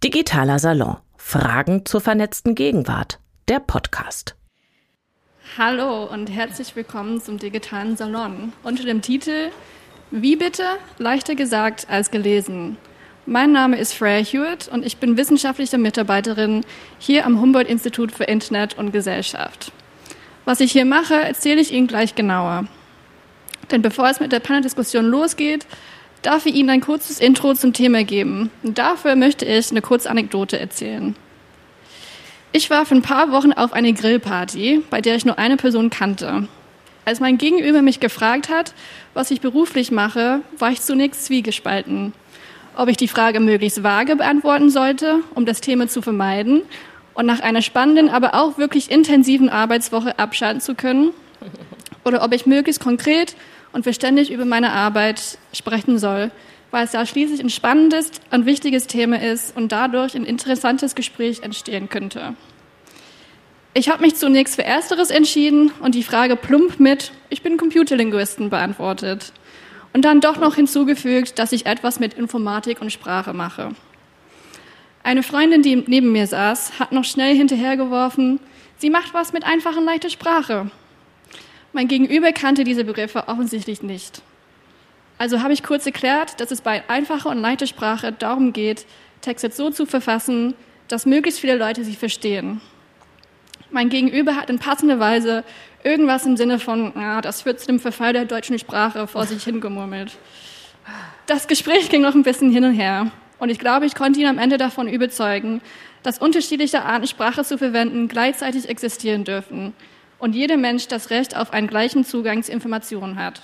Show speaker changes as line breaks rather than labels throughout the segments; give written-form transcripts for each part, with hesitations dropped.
Digitaler Salon. Fragen zur vernetzten Gegenwart. Der Podcast.
Hallo und herzlich willkommen zum Digitalen Salon unter dem Titel Wie bitte? Leichter gesagt als gelesen. Mein Name ist Freya Hewitt und ich bin wissenschaftliche Mitarbeiterin hier am Humboldt-Institut für Internet und Gesellschaft. Was ich hier mache, erzähle ich Ihnen gleich genauer. Denn bevor es mit der Paneldiskussion losgeht, darf ich Ihnen ein kurzes Intro zum Thema geben. Und dafür möchte ich eine kurze Anekdote erzählen. Ich war für ein paar Wochen auf eine Grillparty, bei der ich nur eine Person kannte. Als mein Gegenüber mich gefragt hat, was ich beruflich mache, war ich zunächst zwiegespalten. Ob ich die Frage möglichst vage beantworten sollte, um das Thema zu vermeiden und nach einer spannenden, aber auch wirklich intensiven Arbeitswoche abschalten zu können, oder ob ich möglichst konkret und verständlich über meine Arbeit sprechen soll, weil es ja schließlich ein spannendes und wichtiges Thema ist und dadurch ein interessantes Gespräch entstehen könnte. Ich habe mich zunächst für Ersteres entschieden und die Frage plump mit „Ich bin Computerlinguistin" beantwortet und dann doch noch hinzugefügt, dass ich etwas mit Informatik und Sprache mache. Eine Freundin, die neben mir saß, hat noch schnell hinterhergeworfen, sie macht was mit einfacher und leichter Sprache. Mein Gegenüber kannte diese Begriffe offensichtlich nicht. Also habe ich kurz erklärt, dass es bei einfacher und leichter Sprache darum geht, Texte so zu verfassen, dass möglichst viele Leute sie verstehen. Mein Gegenüber hat in passender Weise irgendwas im Sinne von, das führt zu dem Verfall der deutschen Sprache vor sich hingemurmelt. Das Gespräch ging noch ein bisschen hin und her. Und ich glaube, ich konnte ihn am Ende davon überzeugen, dass unterschiedliche Arten, Sprache zu verwenden, gleichzeitig existieren dürfen und jeder Mensch das Recht auf einen gleichen Zugang zu Informationen hat.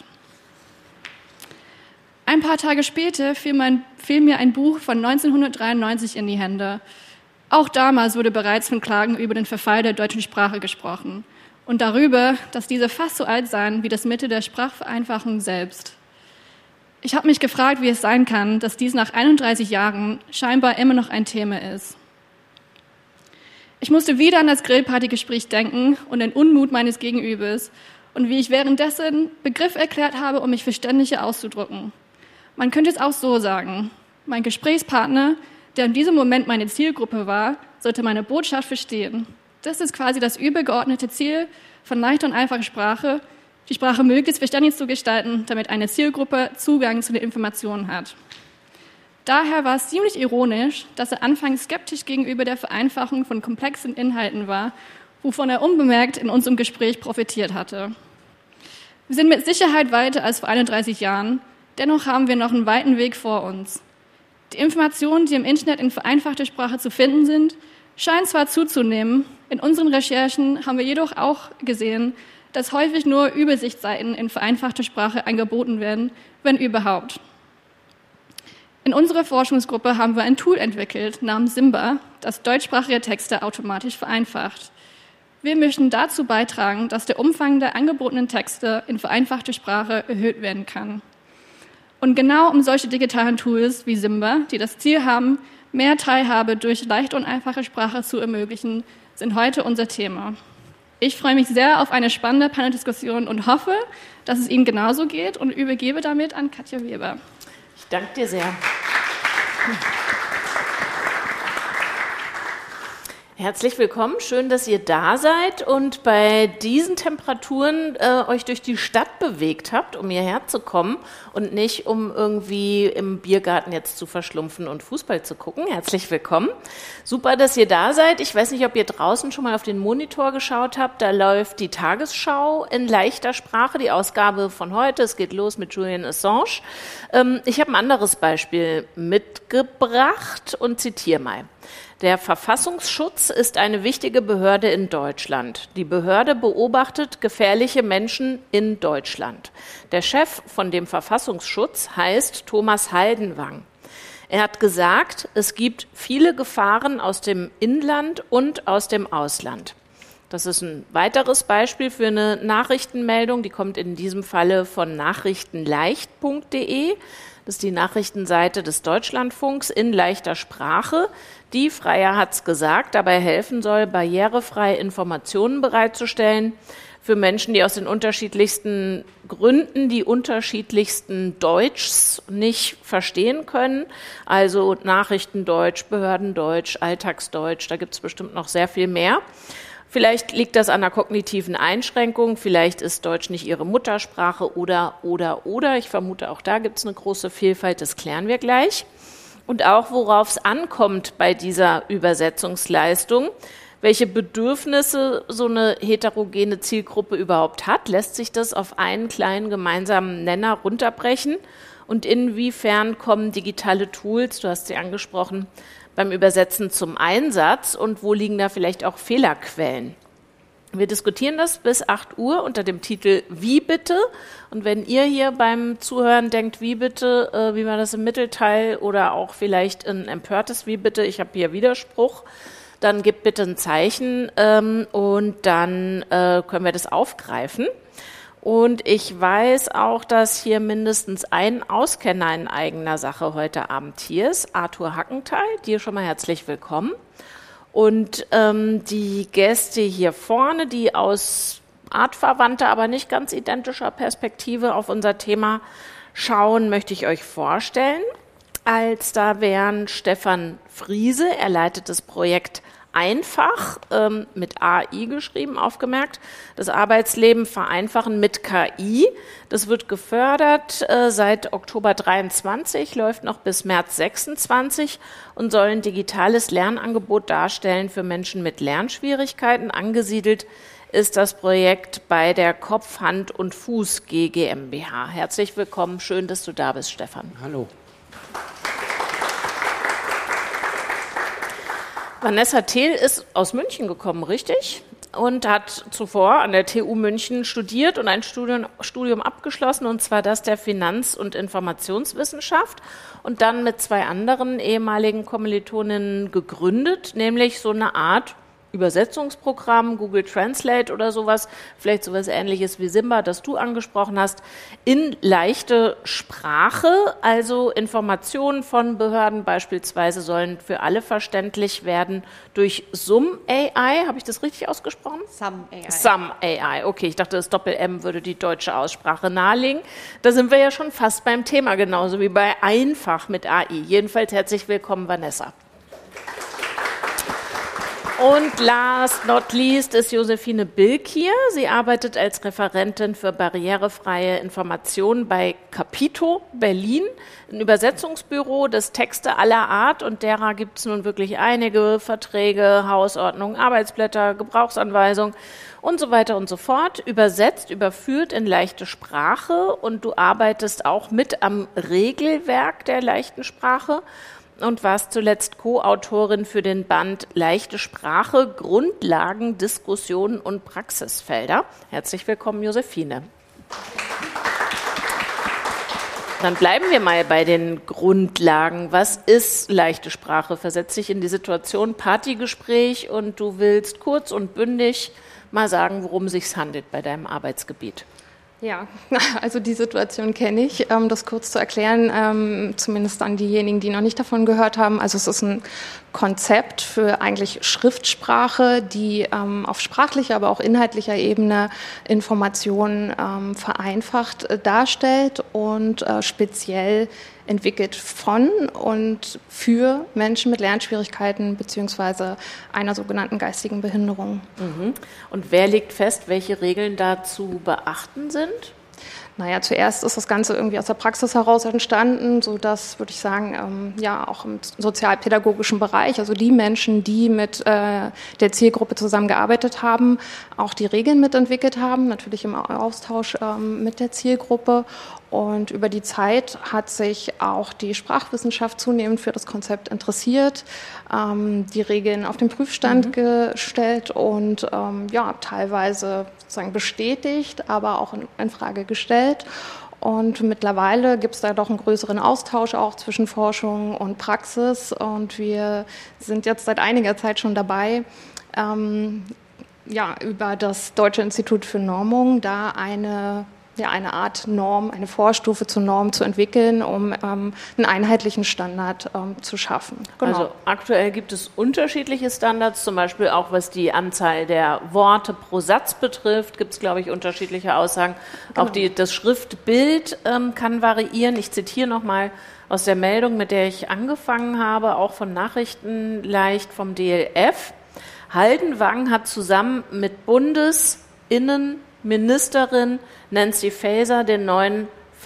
Ein paar Tage später fiel mir ein Buch von 1993 in die Hände. Auch damals wurde bereits von Klagen über den Verfall der deutschen Sprache gesprochen und darüber, dass diese fast so alt seien wie das Mittel der Sprachvereinfachung selbst. Ich habe mich gefragt, wie es sein kann, dass dies nach 31 Jahren scheinbar immer noch ein Thema ist. Ich musste wieder an das Grillpartygespräch denken und den Unmut meines Gegenübers und wie ich währenddessen Begriff erklärt habe, um mich verständlicher auszudrücken. Man könnte es auch so sagen. Mein Gesprächspartner, der in diesem Moment meine Zielgruppe war, sollte meine Botschaft verstehen. Das ist quasi das übergeordnete Ziel von leichter und einfacher Sprache, die Sprache möglichst verständlich zu gestalten, damit eine Zielgruppe Zugang zu den Informationen hat. Daher war es ziemlich ironisch, dass er anfangs skeptisch gegenüber der Vereinfachung von komplexen Inhalten war, wovon er unbemerkt in unserem Gespräch profitiert hatte. Wir sind mit Sicherheit weiter als vor 31 Jahren, dennoch haben wir noch einen weiten Weg vor uns. Die Informationen, die im Internet in vereinfachter Sprache zu finden sind, scheinen zwar zuzunehmen, in unseren Recherchen haben wir jedoch auch gesehen, dass häufig nur Übersichtsseiten in vereinfachter Sprache angeboten werden, wenn überhaupt. In unserer Forschungsgruppe haben wir ein Tool entwickelt namens Simba, das deutschsprachige Texte automatisch vereinfacht. Wir möchten dazu beitragen, dass der Umfang der angebotenen Texte in vereinfachter Sprache erhöht werden kann. Und genau um solche digitalen Tools wie Simba, die das Ziel haben, mehr Teilhabe durch leichte und einfache Sprache zu ermöglichen, sind heute unser Thema. Ich freue mich sehr auf eine spannende Paneldiskussion und hoffe, dass es Ihnen genauso geht und übergebe damit an Katja Weber.
Ich danke dir sehr. Herzlich willkommen, schön, dass ihr da seid und bei diesen Temperaturen euch durch die Stadt bewegt habt, um hierher zu kommen und nicht, um irgendwie im Biergarten jetzt zu verschlumpfen und Fußball zu gucken. Herzlich willkommen. Super, dass ihr da seid. Ich weiß nicht, ob ihr draußen schon mal auf den Monitor geschaut habt. Da läuft die Tagesschau in leichter Sprache, die Ausgabe von heute. Es geht los mit Julian Assange. Ich habe ein anderes Beispiel mitgebracht und zitiere mal. Der Verfassungsschutz ist eine wichtige Behörde in Deutschland. Die Behörde beobachtet gefährliche Menschen in Deutschland. Der Chef von dem Verfassungsschutz heißt Thomas Haldenwang. Er hat gesagt, es gibt viele Gefahren aus dem Inland und aus dem Ausland. Das ist ein weiteres Beispiel für eine Nachrichtenmeldung, die kommt in diesem Falle von nachrichtenleicht.de. Das ist die Nachrichtenseite des Deutschlandfunks in leichter Sprache, die, Freya hat's gesagt, dabei helfen soll, barrierefrei Informationen bereitzustellen. für Menschen, die aus den unterschiedlichsten Gründen die unterschiedlichsten Deutschs nicht verstehen können. Also Nachrichtendeutsch, Behördendeutsch, Alltagsdeutsch, da gibt es bestimmt noch sehr viel mehr. Vielleicht liegt das an einer kognitiven Einschränkung, vielleicht ist Deutsch nicht ihre Muttersprache oder. Ich vermute, auch da gibt es eine große Vielfalt, das klären wir gleich. Und auch, worauf es ankommt bei dieser Übersetzungsleistung, welche Bedürfnisse so eine heterogene Zielgruppe überhaupt hat, lässt sich das auf einen kleinen gemeinsamen Nenner runterbrechen und inwiefern kommen digitale Tools, du hast sie angesprochen, beim Übersetzen zum Einsatz und wo liegen da vielleicht auch Fehlerquellen. Wir diskutieren das bis 8 Uhr unter dem Titel Wie bitte? Und wenn ihr hier beim Zuhören denkt, wie bitte, wie war das im Mittelteil oder auch vielleicht ein empörtes Wie bitte, ich habe hier Widerspruch, dann gebt bitte ein Zeichen und dann können wir das aufgreifen. Und ich weiß auch, dass hier mindestens ein Auskenner in eigener Sache heute Abend hier ist, Arthur Hackenthal, dir schon mal herzlich willkommen. Und die Gäste hier vorne, die aus artverwandter, aber nicht ganz identischer Perspektive auf unser Thema schauen, möchte ich euch vorstellen. Als da wären Stefan Friese, er leitet das Projekt Einfach, mit AI geschrieben, aufgemerkt, das Arbeitsleben vereinfachen mit KI. Das wird gefördert seit Oktober 23, läuft noch bis März 26 und soll ein digitales Lernangebot darstellen für Menschen mit Lernschwierigkeiten. Angesiedelt ist das Projekt bei der Kopf, Hand und Fuß GmbH. Herzlich willkommen, schön, dass du da bist, Stefan.
Hallo.
Vanessa Thel ist aus München gekommen, richtig? Und hat zuvor an der TU München studiert und ein Studium abgeschlossen, und zwar das der Finanz- und Informationswissenschaft, und dann mit 2 anderen ehemaligen Kommilitoninnen gegründet, nämlich so eine Art Übersetzungsprogramm, Google Translate oder sowas, vielleicht sowas Ähnliches wie Simba, das du angesprochen hast, in leichte Sprache, also Informationen von Behörden beispielsweise sollen für alle verständlich werden durch Sum AI. Habe ich das richtig ausgesprochen?
Sum AI.
Sum AI, okay, ich dachte, das Doppel-M würde die deutsche Aussprache nahelegen. Da sind wir ja schon fast beim Thema, genauso wie bei Einfach mit AI. Jedenfalls herzlich willkommen, Vanessa. Und last not least ist Josephine Bilk hier. Sie arbeitet als Referentin für barrierefreie Informationen bei Capito Berlin, ein Übersetzungsbüro, das Texte aller Art, und derer gibt es nun wirklich einige, Verträge, Hausordnungen, Arbeitsblätter, Gebrauchsanweisungen und so weiter und so fort, übersetzt, überführt in leichte Sprache, und du arbeitest auch mit am Regelwerk der leichten Sprache und warst zuletzt Co-Autorin für den Band Leichte Sprache, Grundlagen, Diskussionen und Praxisfelder. Herzlich willkommen, Josephine. Dann bleiben wir mal bei den Grundlagen. Was ist leichte Sprache? Versetz dich in die Situation Partygespräch und du willst kurz und bündig mal sagen, worum es sich handelt bei deinem Arbeitsgebiet.
Ja, also die Situation kenne ich. Das kurz zu erklären, zumindest an diejenigen, die noch nicht davon gehört haben. Also es ist ein Konzept für eigentlich Schriftsprache, die auf sprachlicher, aber auch inhaltlicher Ebene Informationen vereinfacht darstellt und speziell entwickelt von und für Menschen mit Lernschwierigkeiten beziehungsweise einer sogenannten geistigen Behinderung.
Und wer legt fest, welche Regeln da zu beachten sind?
Naja, zuerst ist das Ganze irgendwie aus der Praxis heraus entstanden, sodass, würde ich sagen, ja auch im sozialpädagogischen Bereich, also die Menschen, die mit der Zielgruppe zusammengearbeitet haben, auch die Regeln mitentwickelt haben, natürlich im Austausch mit der Zielgruppe. Und über die Zeit hat sich auch die Sprachwissenschaft zunehmend für das Konzept interessiert, die Regeln auf den Prüfstand gestellt und ja, teilweise sozusagen bestätigt, aber auch in Frage gestellt. Und mittlerweile gibt es da doch einen größeren Austausch auch zwischen Forschung und Praxis. Und wir sind jetzt seit einiger Zeit schon dabei, ja, über das Deutsche Institut für Normung da eine eine Art Norm, eine Vorstufe zur Norm zu entwickeln, um einen einheitlichen Standard zu schaffen.
Genau. Also aktuell gibt es unterschiedliche Standards, zum Beispiel auch was die Anzahl der Worte pro Satz betrifft, gibt es, glaube ich, unterschiedliche Aussagen. Genau. Auch das Schriftbild kann variieren. Ich zitiere nochmal aus der Meldung, mit der ich angefangen habe, auch von Nachrichten leicht vom DLF. Haldenwang hat zusammen mit Bundesinnenministerin Nancy Faeser den neuen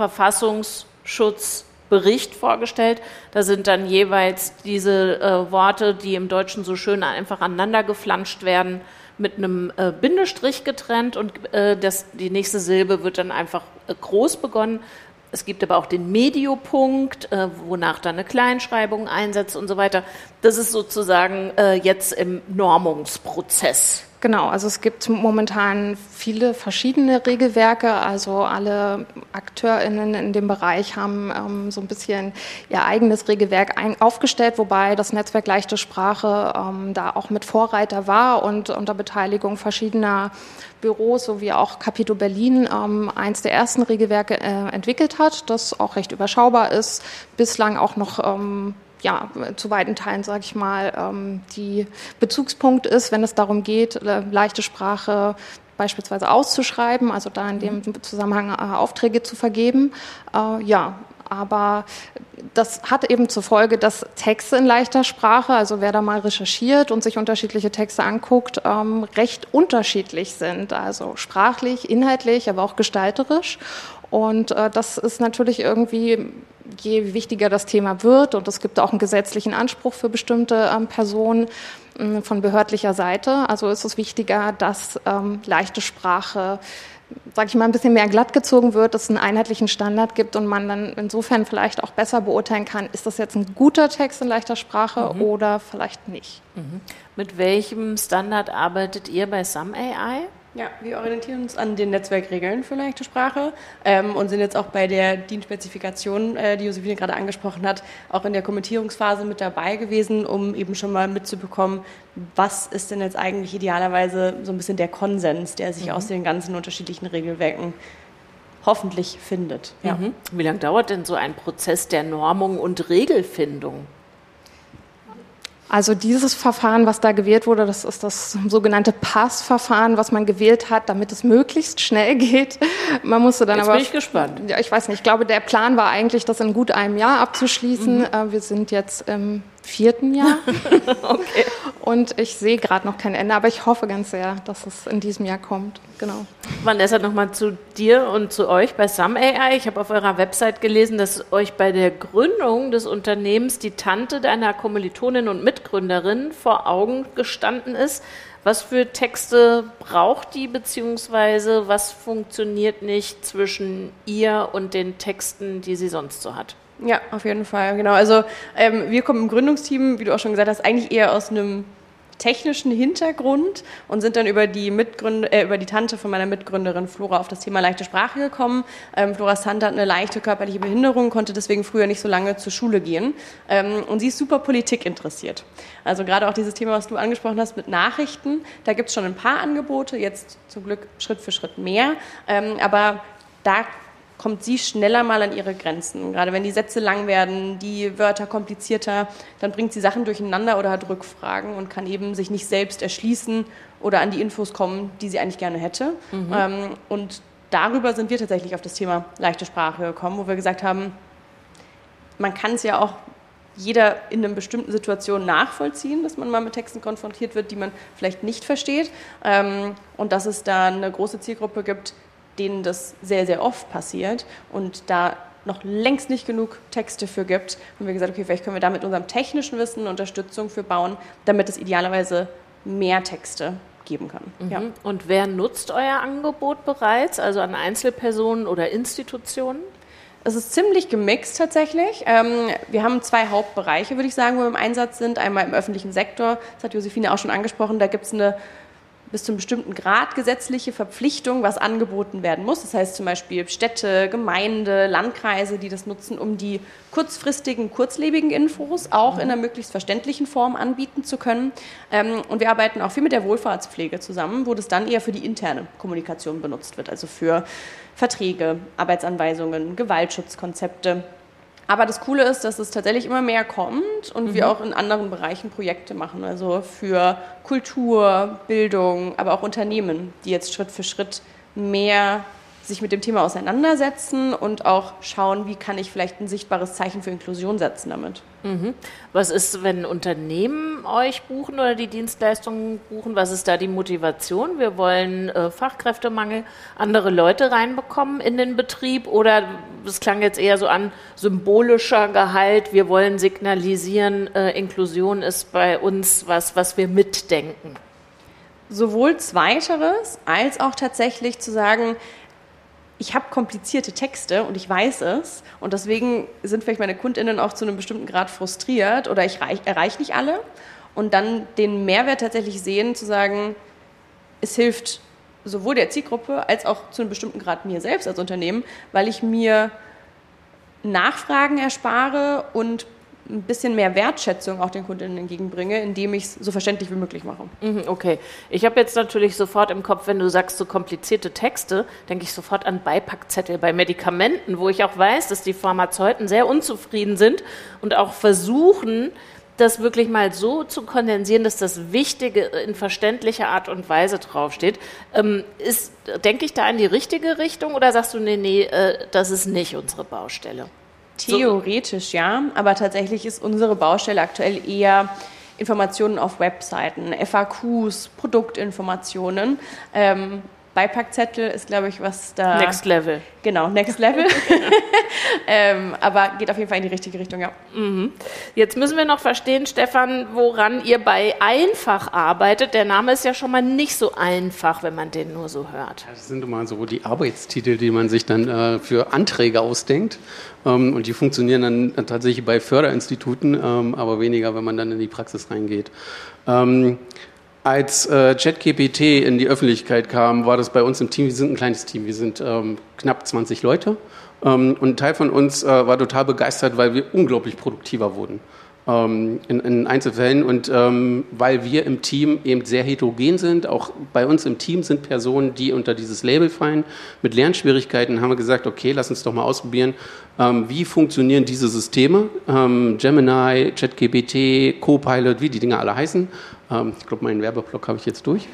Verfassungsschutzbericht vorgestellt. Da sind dann jeweils diese Worte, die im Deutschen so schön einfach aneinander geflanscht werden, mit einem Bindestrich getrennt und die nächste Silbe wird dann einfach groß begonnen. Es gibt aber auch den Mediopunkt, wonach dann eine Kleinschreibung einsetzt und so weiter. Das ist sozusagen jetzt im Normungsprozess.
Genau, also es gibt momentan viele verschiedene Regelwerke, also alle AkteurInnen in dem Bereich haben so ein bisschen ihr eigenes Regelwerk aufgestellt, wobei das Netzwerk Leichte Sprache da auch mit Vorreiter war und unter Beteiligung verschiedener Büros sowie auch Capito Berlin eins der ersten Regelwerke entwickelt hat, das auch recht überschaubar ist, bislang auch noch zu weiten Teilen, sage ich mal, die Bezugspunkt ist, wenn es darum geht, leichte Sprache beispielsweise auszuschreiben, also da in dem Zusammenhang Aufträge zu vergeben. Aber das hat eben zur Folge, dass Texte in leichter Sprache, also wer da mal recherchiert und sich unterschiedliche Texte anguckt, recht unterschiedlich sind, also sprachlich, inhaltlich, aber auch gestalterisch. Und das ist natürlich irgendwie, je wichtiger das Thema wird, und es gibt auch einen gesetzlichen Anspruch für bestimmte Personen von behördlicher Seite, also ist es wichtiger, dass leichte Sprache, sage ich mal, ein bisschen mehr glatt gezogen wird, dass es einen einheitlichen Standard gibt und man dann insofern vielleicht auch besser beurteilen kann, ist das jetzt ein guter Text in leichter Sprache oder vielleicht nicht.
Mit welchem Standard arbeitet ihr bei SumAI?
Ja, wir orientieren uns an den Netzwerkregeln für leichte Sprache und sind jetzt auch bei der DIN-Spezifikation, die Josephine gerade angesprochen hat, auch in der Kommentierungsphase mit dabei gewesen, um eben schon mal mitzubekommen, was ist denn jetzt eigentlich idealerweise so ein bisschen der Konsens, der sich aus den ganzen unterschiedlichen Regelwerken hoffentlich findet. Ja.
Wie lange dauert denn so ein Prozess der Normung und Regelfindung?
Also dieses Verfahren, was da gewählt wurde, das ist das sogenannte Passverfahren, was man gewählt hat, damit es möglichst schnell geht. Man musste dann
Jetzt
aber.
Bin ich gespannt.
Ja, ich weiß nicht. Ich glaube, der Plan war eigentlich, das in gut einem Jahr abzuschließen. Wir sind jetzt im 4. Jahr.
Okay.
Und ich sehe gerade noch kein Ende, aber ich hoffe ganz sehr, dass es in diesem Jahr kommt. Genau.
Vanessa, nochmal zu dir und zu euch bei SumAI. Ich habe auf eurer Website gelesen, dass euch bei der Gründung des Unternehmens die Tante deiner Kommilitonin und Mitgründerin vor Augen gestanden ist. Was für Texte braucht die, beziehungsweise was funktioniert nicht zwischen ihr und den Texten, die sie sonst so hat?
Ja, auf jeden Fall, genau. Also wir kommen im Gründungsteam, wie du auch schon gesagt hast, eigentlich eher aus einem technischen Hintergrund und sind dann über die Tante von meiner Mitgründerin Flora auf das Thema leichte Sprache gekommen. Floras Tante hat eine leichte körperliche Behinderung, konnte deswegen früher nicht so lange zur Schule gehen. Und sie ist super Politik interessiert. Also gerade auch dieses Thema, was du angesprochen hast mit Nachrichten, da gibt es schon ein paar Angebote, jetzt zum Glück Schritt für Schritt mehr. Aber da kommt sie schneller mal an ihre Grenzen. Gerade wenn die Sätze lang werden, die Wörter komplizierter, dann bringt sie Sachen durcheinander oder hat Rückfragen und kann eben sich nicht selbst erschließen oder an die Infos kommen, die sie eigentlich gerne hätte. Und darüber sind wir tatsächlich auf das Thema leichte Sprache gekommen, wo wir gesagt haben, man kann es ja auch jeder in einer bestimmten Situation nachvollziehen, dass man mal mit Texten konfrontiert wird, die man vielleicht nicht versteht. Und dass es da eine große Zielgruppe gibt, denen das sehr, sehr oft passiert und da noch längst nicht genug Texte für gibt, haben wir gesagt, okay, vielleicht können wir da mit unserem technischen Wissen Unterstützung für bauen, damit es idealerweise mehr Texte geben kann. Ja.
Und wer nutzt euer Angebot bereits, also an Einzelpersonen oder Institutionen?
Es ist ziemlich gemixt tatsächlich. Wir haben 2 Hauptbereiche, würde ich sagen, wo wir im Einsatz sind. Einmal im öffentlichen Sektor, das hat Josephine auch schon angesprochen, da gibt es eine bis zu einem bestimmten Grad gesetzliche Verpflichtung, was angeboten werden muss. Das heißt zum Beispiel Städte, Gemeinde, Landkreise, die das nutzen, um die kurzfristigen, kurzlebigen Infos auch in einer möglichst verständlichen Form anbieten zu können. Und wir arbeiten auch viel mit der Wohlfahrtspflege zusammen, wo das dann eher für die interne Kommunikation benutzt wird, also für Verträge, Arbeitsanweisungen, Gewaltschutzkonzepte. Aber das Coole ist, dass es tatsächlich immer mehr kommt und wir auch in anderen Bereichen Projekte machen, also für Kultur, Bildung, aber auch Unternehmen, die jetzt Schritt für Schritt mehr sich mit dem Thema auseinandersetzen und auch schauen, wie kann ich vielleicht ein sichtbares Zeichen für Inklusion setzen damit.
Was ist, wenn Unternehmen euch buchen oder die Dienstleistungen buchen? Was ist da die Motivation? Wir wollen Fachkräftemangel, andere Leute reinbekommen in den Betrieb oder es klang jetzt eher so an symbolischer Gehalt. Wir wollen signalisieren, Inklusion ist bei uns was wir mitdenken.
Sowohl Zweiteres als auch tatsächlich zu sagen, ich habe komplizierte Texte und ich weiß es und deswegen sind vielleicht meine KundInnen auch zu einem bestimmten Grad frustriert oder ich erreiche nicht alle und dann den Mehrwert tatsächlich sehen, zu sagen, es hilft sowohl der Zielgruppe als auch zu einem bestimmten Grad mir selbst als Unternehmen, weil ich mir Nachfragen erspare und ein bisschen mehr Wertschätzung auch den Kundinnen entgegenbringe, indem ich es so verständlich wie möglich mache.
Okay. Ich habe jetzt natürlich sofort im Kopf, wenn du sagst so komplizierte Texte, denke ich sofort an Beipackzettel bei Medikamenten, wo ich auch weiß, dass die Pharmazeuten sehr unzufrieden sind und auch versuchen, das wirklich mal so zu kondensieren, dass das Wichtige in verständlicher Art und Weise draufsteht. Denke ich da in die richtige Richtung oder sagst du, nee, das ist nicht unsere Baustelle?
Theoretisch ja, aber tatsächlich ist unsere Baustelle aktuell eher Informationen auf Webseiten, FAQs, Produktinformationen. Beipackzettel ist, glaube ich, was da...
Next Level.
Genau, Next Level. Aber geht auf jeden Fall in die richtige Richtung, ja.
Jetzt müssen wir noch verstehen, Stefan, woran ihr bei Einfach arbeitet. Der Name ist ja schon mal nicht so einfach, wenn man den nur so hört.
Das sind immer so die Arbeitstitel, die man sich dann für Anträge ausdenkt. Und die funktionieren dann tatsächlich bei Förderinstituten, aber weniger, wenn man dann in die Praxis reingeht. Als ChatGPT in die Öffentlichkeit kam, war das bei uns im Team, wir sind ein kleines Team, wir sind knapp 20 Leute und ein Teil von uns war total begeistert, weil wir unglaublich produktiver wurden in Einzelfällen und weil wir im Team eben sehr heterogen sind, auch bei uns im Team sind Personen, die unter dieses Label fallen, mit Lernschwierigkeiten, haben wir gesagt, okay, lass uns doch mal ausprobieren, wie funktionieren diese Systeme, Gemini, ChatGPT, Copilot, wie die Dinger alle heißen. Ich glaube, meinen Werbeblock habe ich jetzt durch.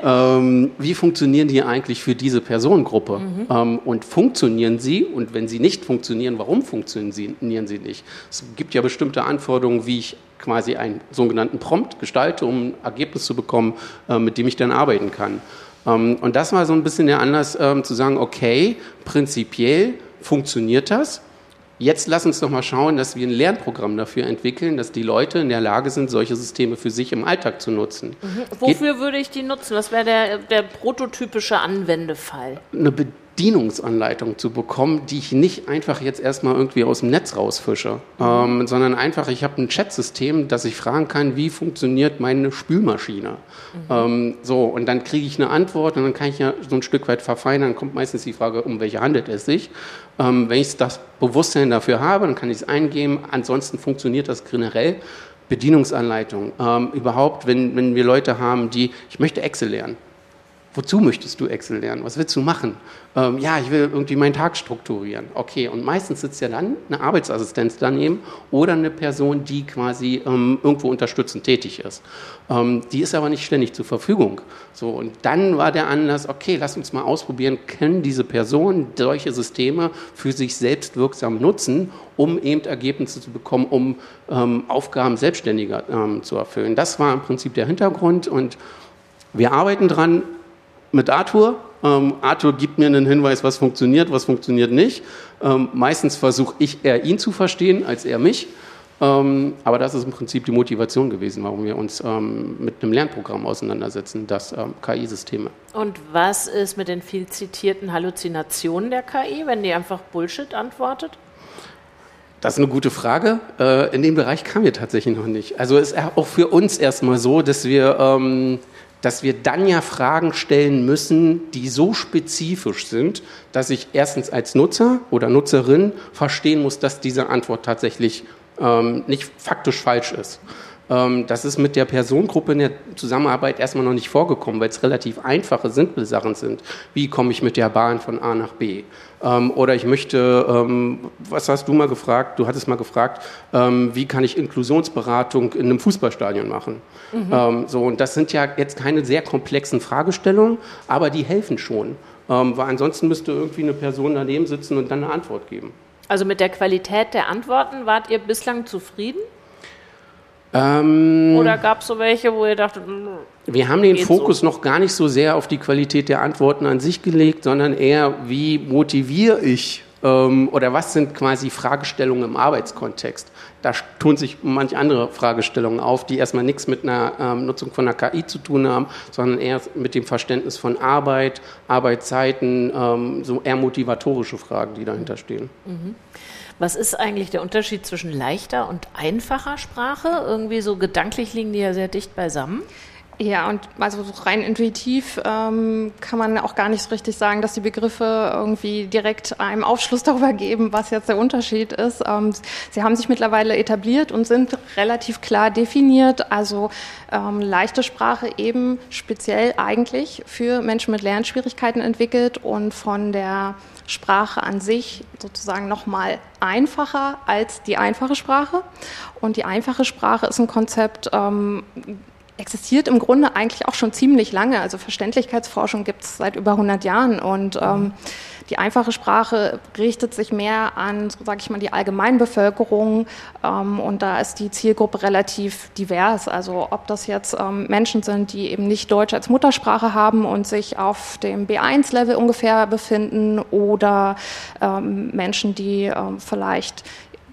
Wie funktionieren die eigentlich für diese Personengruppe? Und funktionieren sie? Und wenn sie nicht funktionieren, warum funktionieren sie nicht? Es gibt ja bestimmte Anforderungen, wie ich quasi einen sogenannten Prompt gestalte, um ein Ergebnis zu bekommen, mit dem ich dann arbeiten kann. Und das war so ein bisschen der Anlass, zu sagen, okay, prinzipiell funktioniert das. Jetzt lass uns doch mal schauen, dass wir ein Lernprogramm dafür entwickeln, dass die Leute in der Lage sind, solche Systeme für sich im Alltag zu nutzen.
Wofür würde ich die nutzen? Was wäre der prototypische Anwendefall?
Eine Bedienungsanleitung zu bekommen, die ich nicht einfach jetzt erstmal irgendwie aus dem Netz rausfische, sondern einfach, ich habe ein Chatsystem, dass ich fragen kann, wie funktioniert meine Spülmaschine? Und dann kriege ich eine Antwort und dann kann ich ja so ein Stück weit verfeinern, dann kommt meistens die Frage, um welche handelt es sich. Wenn ich das Bewusstsein dafür habe, dann kann ich es eingeben, ansonsten funktioniert das generell. Bedienungsanleitung, überhaupt, wenn wir Leute haben, ich möchte Excel lernen. Wozu möchtest du Excel lernen? Was willst du machen? Ich will irgendwie meinen Tag strukturieren. Okay, und meistens sitzt ja dann eine Arbeitsassistenz daneben oder eine Person, die quasi irgendwo unterstützend tätig ist. Die ist aber nicht ständig zur Verfügung. So, und dann war der Anlass, okay, lass uns mal ausprobieren, können diese Personen solche Systeme für sich selbst wirksam nutzen, um eben Ergebnisse zu bekommen, um Aufgaben selbstständiger zu erfüllen. Das war im Prinzip der Hintergrund und wir arbeiten dran, mit Arthur. Arthur gibt mir einen Hinweis, was funktioniert nicht. Meistens versuche ich eher ihn zu verstehen, als er mich. Aber das ist im Prinzip die Motivation gewesen, warum wir uns mit einem Lernprogramm auseinandersetzen, das KI-Systeme.
Und was ist mit den viel zitierten Halluzinationen der KI, wenn die einfach Bullshit antwortet?
Das ist eine gute Frage. In dem Bereich kamen wir tatsächlich noch nicht. Also ist auch für uns erstmal so, dass wir dass wir dann ja Fragen stellen müssen, die so spezifisch sind, dass ich erstens als Nutzer oder Nutzerin verstehen muss, dass diese Antwort tatsächlich nicht faktisch falsch ist. Das ist mit der Personengruppe in der Zusammenarbeit erstmal noch nicht vorgekommen, weil es relativ einfache, simple Sachen sind. Wie komme ich mit der Bahn von A nach B? Oder ich möchte, was hast du mal gefragt? Du hattest mal gefragt, wie kann ich Inklusionsberatung in einem Fußballstadion machen? Und das sind ja jetzt keine sehr komplexen Fragestellungen, aber die helfen schon. Weil ansonsten müsste irgendwie eine Person daneben sitzen und dann eine Antwort geben.
Also mit der Qualität der Antworten wart ihr bislang zufrieden? Oder gab es so welche, wo ihr dachtet,
wir haben den Fokus noch gar nicht so sehr auf die Qualität der Antworten an sich gelegt, sondern eher, wie motiviere ich oder was sind quasi Fragestellungen im Arbeitskontext. Da tun sich manche andere Fragestellungen auf, die erstmal nichts mit einer Nutzung von einer KI zu tun haben, sondern eher mit dem Verständnis von Arbeit, Arbeitszeiten, so eher motivatorische Fragen, die dahinter stehen.
Mhm. Was ist eigentlich der Unterschied zwischen leichter und einfacher Sprache? Irgendwie so gedanklich liegen die ja sehr dicht beisammen.
Ja, und also rein intuitiv kann man auch gar nicht so richtig sagen, dass die Begriffe irgendwie direkt einem Aufschluss darüber geben, was jetzt der Unterschied ist. Sie haben sich mittlerweile etabliert und sind relativ klar definiert. Also leichte Sprache eben speziell eigentlich für Menschen mit Lernschwierigkeiten entwickelt und von der Sprache an sich sozusagen nochmal einfacher als die einfache Sprache. Und die einfache Sprache ist ein Konzept, existiert im Grunde eigentlich auch schon ziemlich lange. Also Verständlichkeitsforschung gibt es seit über 100 Jahren und die einfache Sprache richtet sich mehr an, so sage ich mal, die Allgemeinbevölkerung und da ist die Zielgruppe relativ divers. Also ob das jetzt Menschen sind, die eben nicht Deutsch als Muttersprache haben und sich auf dem B1-Level ungefähr befinden oder Menschen, die vielleicht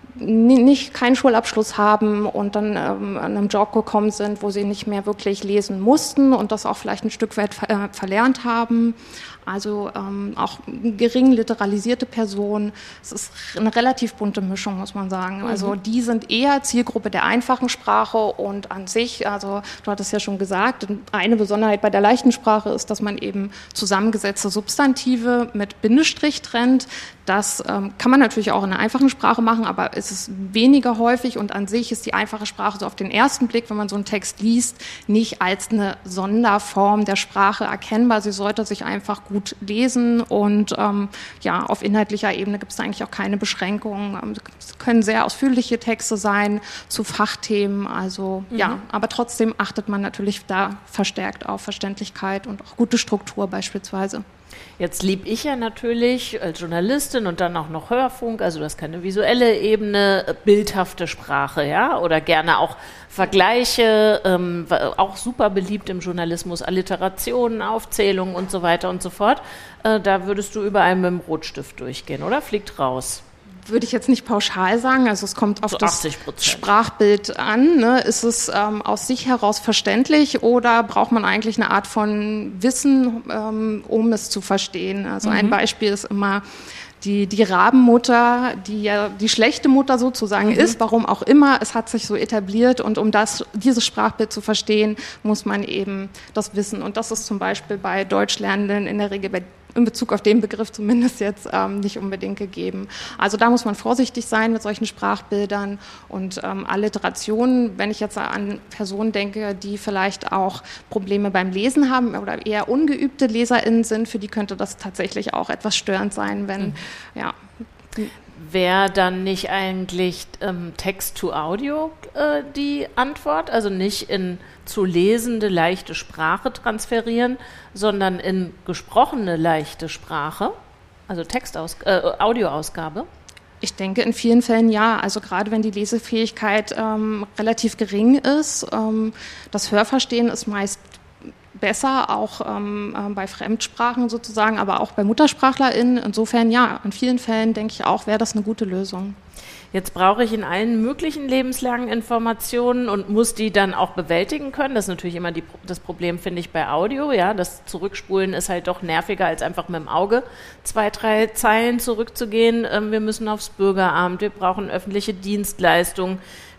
keinen Schulabschluss haben und dann an einem Job gekommen sind, wo sie nicht mehr wirklich lesen mussten und das auch vielleicht ein Stück weit verlernt haben. Also auch gering literalisierte Personen. Es ist eine relativ bunte Mischung, muss man sagen. Also die sind eher Zielgruppe der einfachen Sprache und an sich, also du hattest ja schon gesagt, eine Besonderheit bei der leichten Sprache ist, dass man eben zusammengesetzte Substantive mit Bindestrich trennt. Das kann man natürlich auch in einer einfachen Sprache machen, aber es ist weniger häufig und an sich ist die einfache Sprache so auf den ersten Blick, wenn man so einen Text liest, nicht als eine Sonderform der Sprache erkennbar. Sie sollte sich einfach gut lesen und auf inhaltlicher Ebene gibt es da eigentlich auch keine Beschränkungen. Es können sehr ausführliche Texte sein zu Fachthemen, aber trotzdem achtet man natürlich da verstärkt auf Verständlichkeit und auch gute Struktur beispielsweise.
Jetzt liebe ich ja natürlich als Journalistin und dann auch noch Hörfunk, also das ist keine visuelle Ebene, bildhafte Sprache, ja, oder gerne auch Vergleiche, auch super beliebt im Journalismus, Alliterationen, Aufzählungen und so weiter und so fort. Da würdest du überall mit dem Rotstift durchgehen, oder? Fliegt raus.
Würde ich jetzt nicht pauschal sagen, also es kommt auf das
80%.
Sprachbild an. Ne? Ist es aus sich heraus verständlich oder braucht man eigentlich eine Art von Wissen, um es zu verstehen? Also ein Beispiel ist immer die Rabenmutter, die ja die schlechte Mutter sozusagen ist, warum auch immer, es hat sich so etabliert und um dieses Sprachbild zu verstehen, muss man eben das wissen. Und das ist zum Beispiel bei Deutschlernenden in der Regel in Bezug auf den Begriff zumindest jetzt nicht unbedingt gegeben. Also da muss man vorsichtig sein mit solchen Sprachbildern und Alliterationen, wenn ich jetzt an Personen denke, die vielleicht auch Probleme beim Lesen haben oder eher ungeübte LeserInnen sind, für die könnte das tatsächlich auch etwas störend sein, wenn,
Wäre dann nicht eigentlich Text-to-Audio die Antwort? Also nicht in zu lesende leichte Sprache transferieren, sondern in gesprochene leichte Sprache, also Audioausgabe?
Ich denke in vielen Fällen ja. Also gerade wenn die Lesefähigkeit relativ gering ist, das Hörverstehen ist meist besser, auch bei Fremdsprachen sozusagen, aber auch bei MuttersprachlerInnen. Insofern ja, in vielen Fällen denke ich auch, wäre das eine gute Lösung.
Jetzt brauche ich in allen möglichen lebenslangen Informationen und muss die dann auch bewältigen können. Das ist natürlich immer das Problem, finde ich, bei Audio. Ja, das Zurückspulen ist halt doch nerviger, als einfach mit dem Auge 2, 3 Zeilen zurückzugehen. Wir müssen aufs Bürgeramt, wir brauchen öffentliche Dienstleistungen.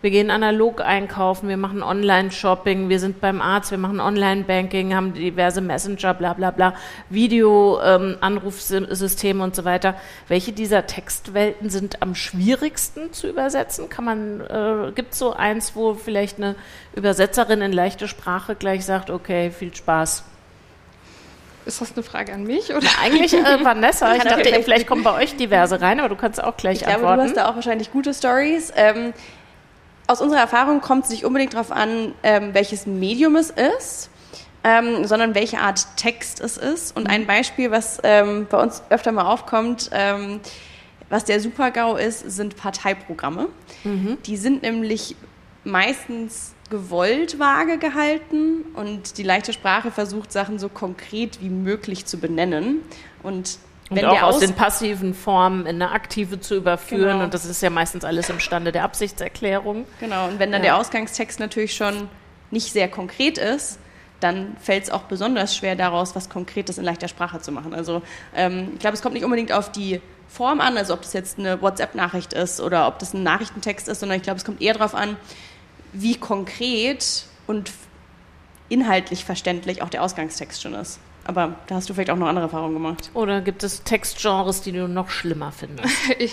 wir gehen analog einkaufen, wir machen Online-Shopping, wir sind beim Arzt, wir machen Online-Banking, haben diverse Messenger, bla bla bla, Video-Anrufsysteme und so weiter. Welche dieser Textwelten sind am schwierigsten zu übersetzen? Gibt es so eins, wo vielleicht eine Übersetzerin in leichte Sprache gleich sagt, okay, viel Spaß?
Ist das eine Frage an mich? Oder?
Ja, eigentlich Vanessa. Ich dachte, vielleicht kommen bei euch diverse rein, aber du kannst auch gleich antworten.
Ich glaube, du hast da auch wahrscheinlich gute Storys. Aus unserer Erfahrung kommt es nicht unbedingt darauf an, welches Medium es ist, sondern welche Art Text es ist. Und ein Beispiel, was bei uns öfter mal aufkommt, was der Super-GAU ist, sind Parteiprogramme. Die sind nämlich meistens gewollt vage gehalten und die leichte Sprache versucht, Sachen so konkret wie möglich zu benennen. Und wenn
auch
der
aus den passiven Formen in eine aktive zu überführen.
Genau.
Und das ist ja meistens alles im Stande der Absichtserklärung.
Genau, und wenn dann der Ausgangstext natürlich schon nicht sehr konkret ist, dann fällt es auch besonders schwer, daraus was Konkretes in leichter Sprache zu machen. Also ich glaube, es kommt nicht unbedingt auf die Form an, also ob das jetzt eine WhatsApp-Nachricht ist oder ob das ein Nachrichtentext ist, sondern ich glaube, es kommt eher darauf an, wie konkret und inhaltlich verständlich auch der Ausgangstext schon ist. Aber da hast du vielleicht auch noch andere Erfahrungen gemacht.
Oder gibt es Textgenres, die du noch schlimmer findest?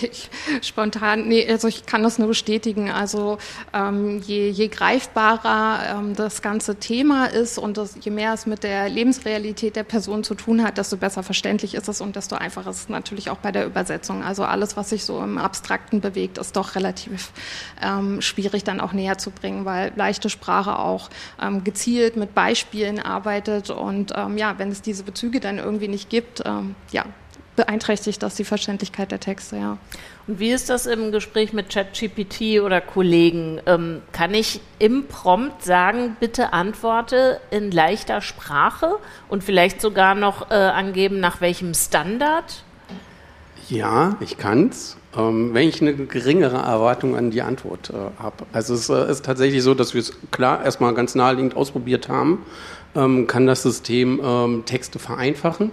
Also ich kann das nur bestätigen. Also je greifbarer das ganze Thema ist und je mehr es mit der Lebensrealität der Person zu tun hat, desto besser verständlich ist es und desto einfacher ist es natürlich auch bei der Übersetzung. Also alles, was sich so im Abstrakten bewegt, ist doch relativ schwierig dann auch näher zu bringen, weil leichte Sprache auch gezielt mit Beispielen arbeitet und wenn es diese Bezüge dann irgendwie nicht gibt, beeinträchtigt das die Verständlichkeit der Texte, ja.
Und wie ist das im Gespräch mit ChatGPT oder Kollegen? Kann ich im Prompt sagen, bitte antworte in leichter Sprache und vielleicht sogar noch angeben, nach welchem Standard?
Ja, ich kann's. Wenn ich eine geringere Erwartung an die Antwort habe. Also es ist tatsächlich so, dass wir es klar erstmal ganz naheliegend ausprobiert haben, kann das System Texte vereinfachen.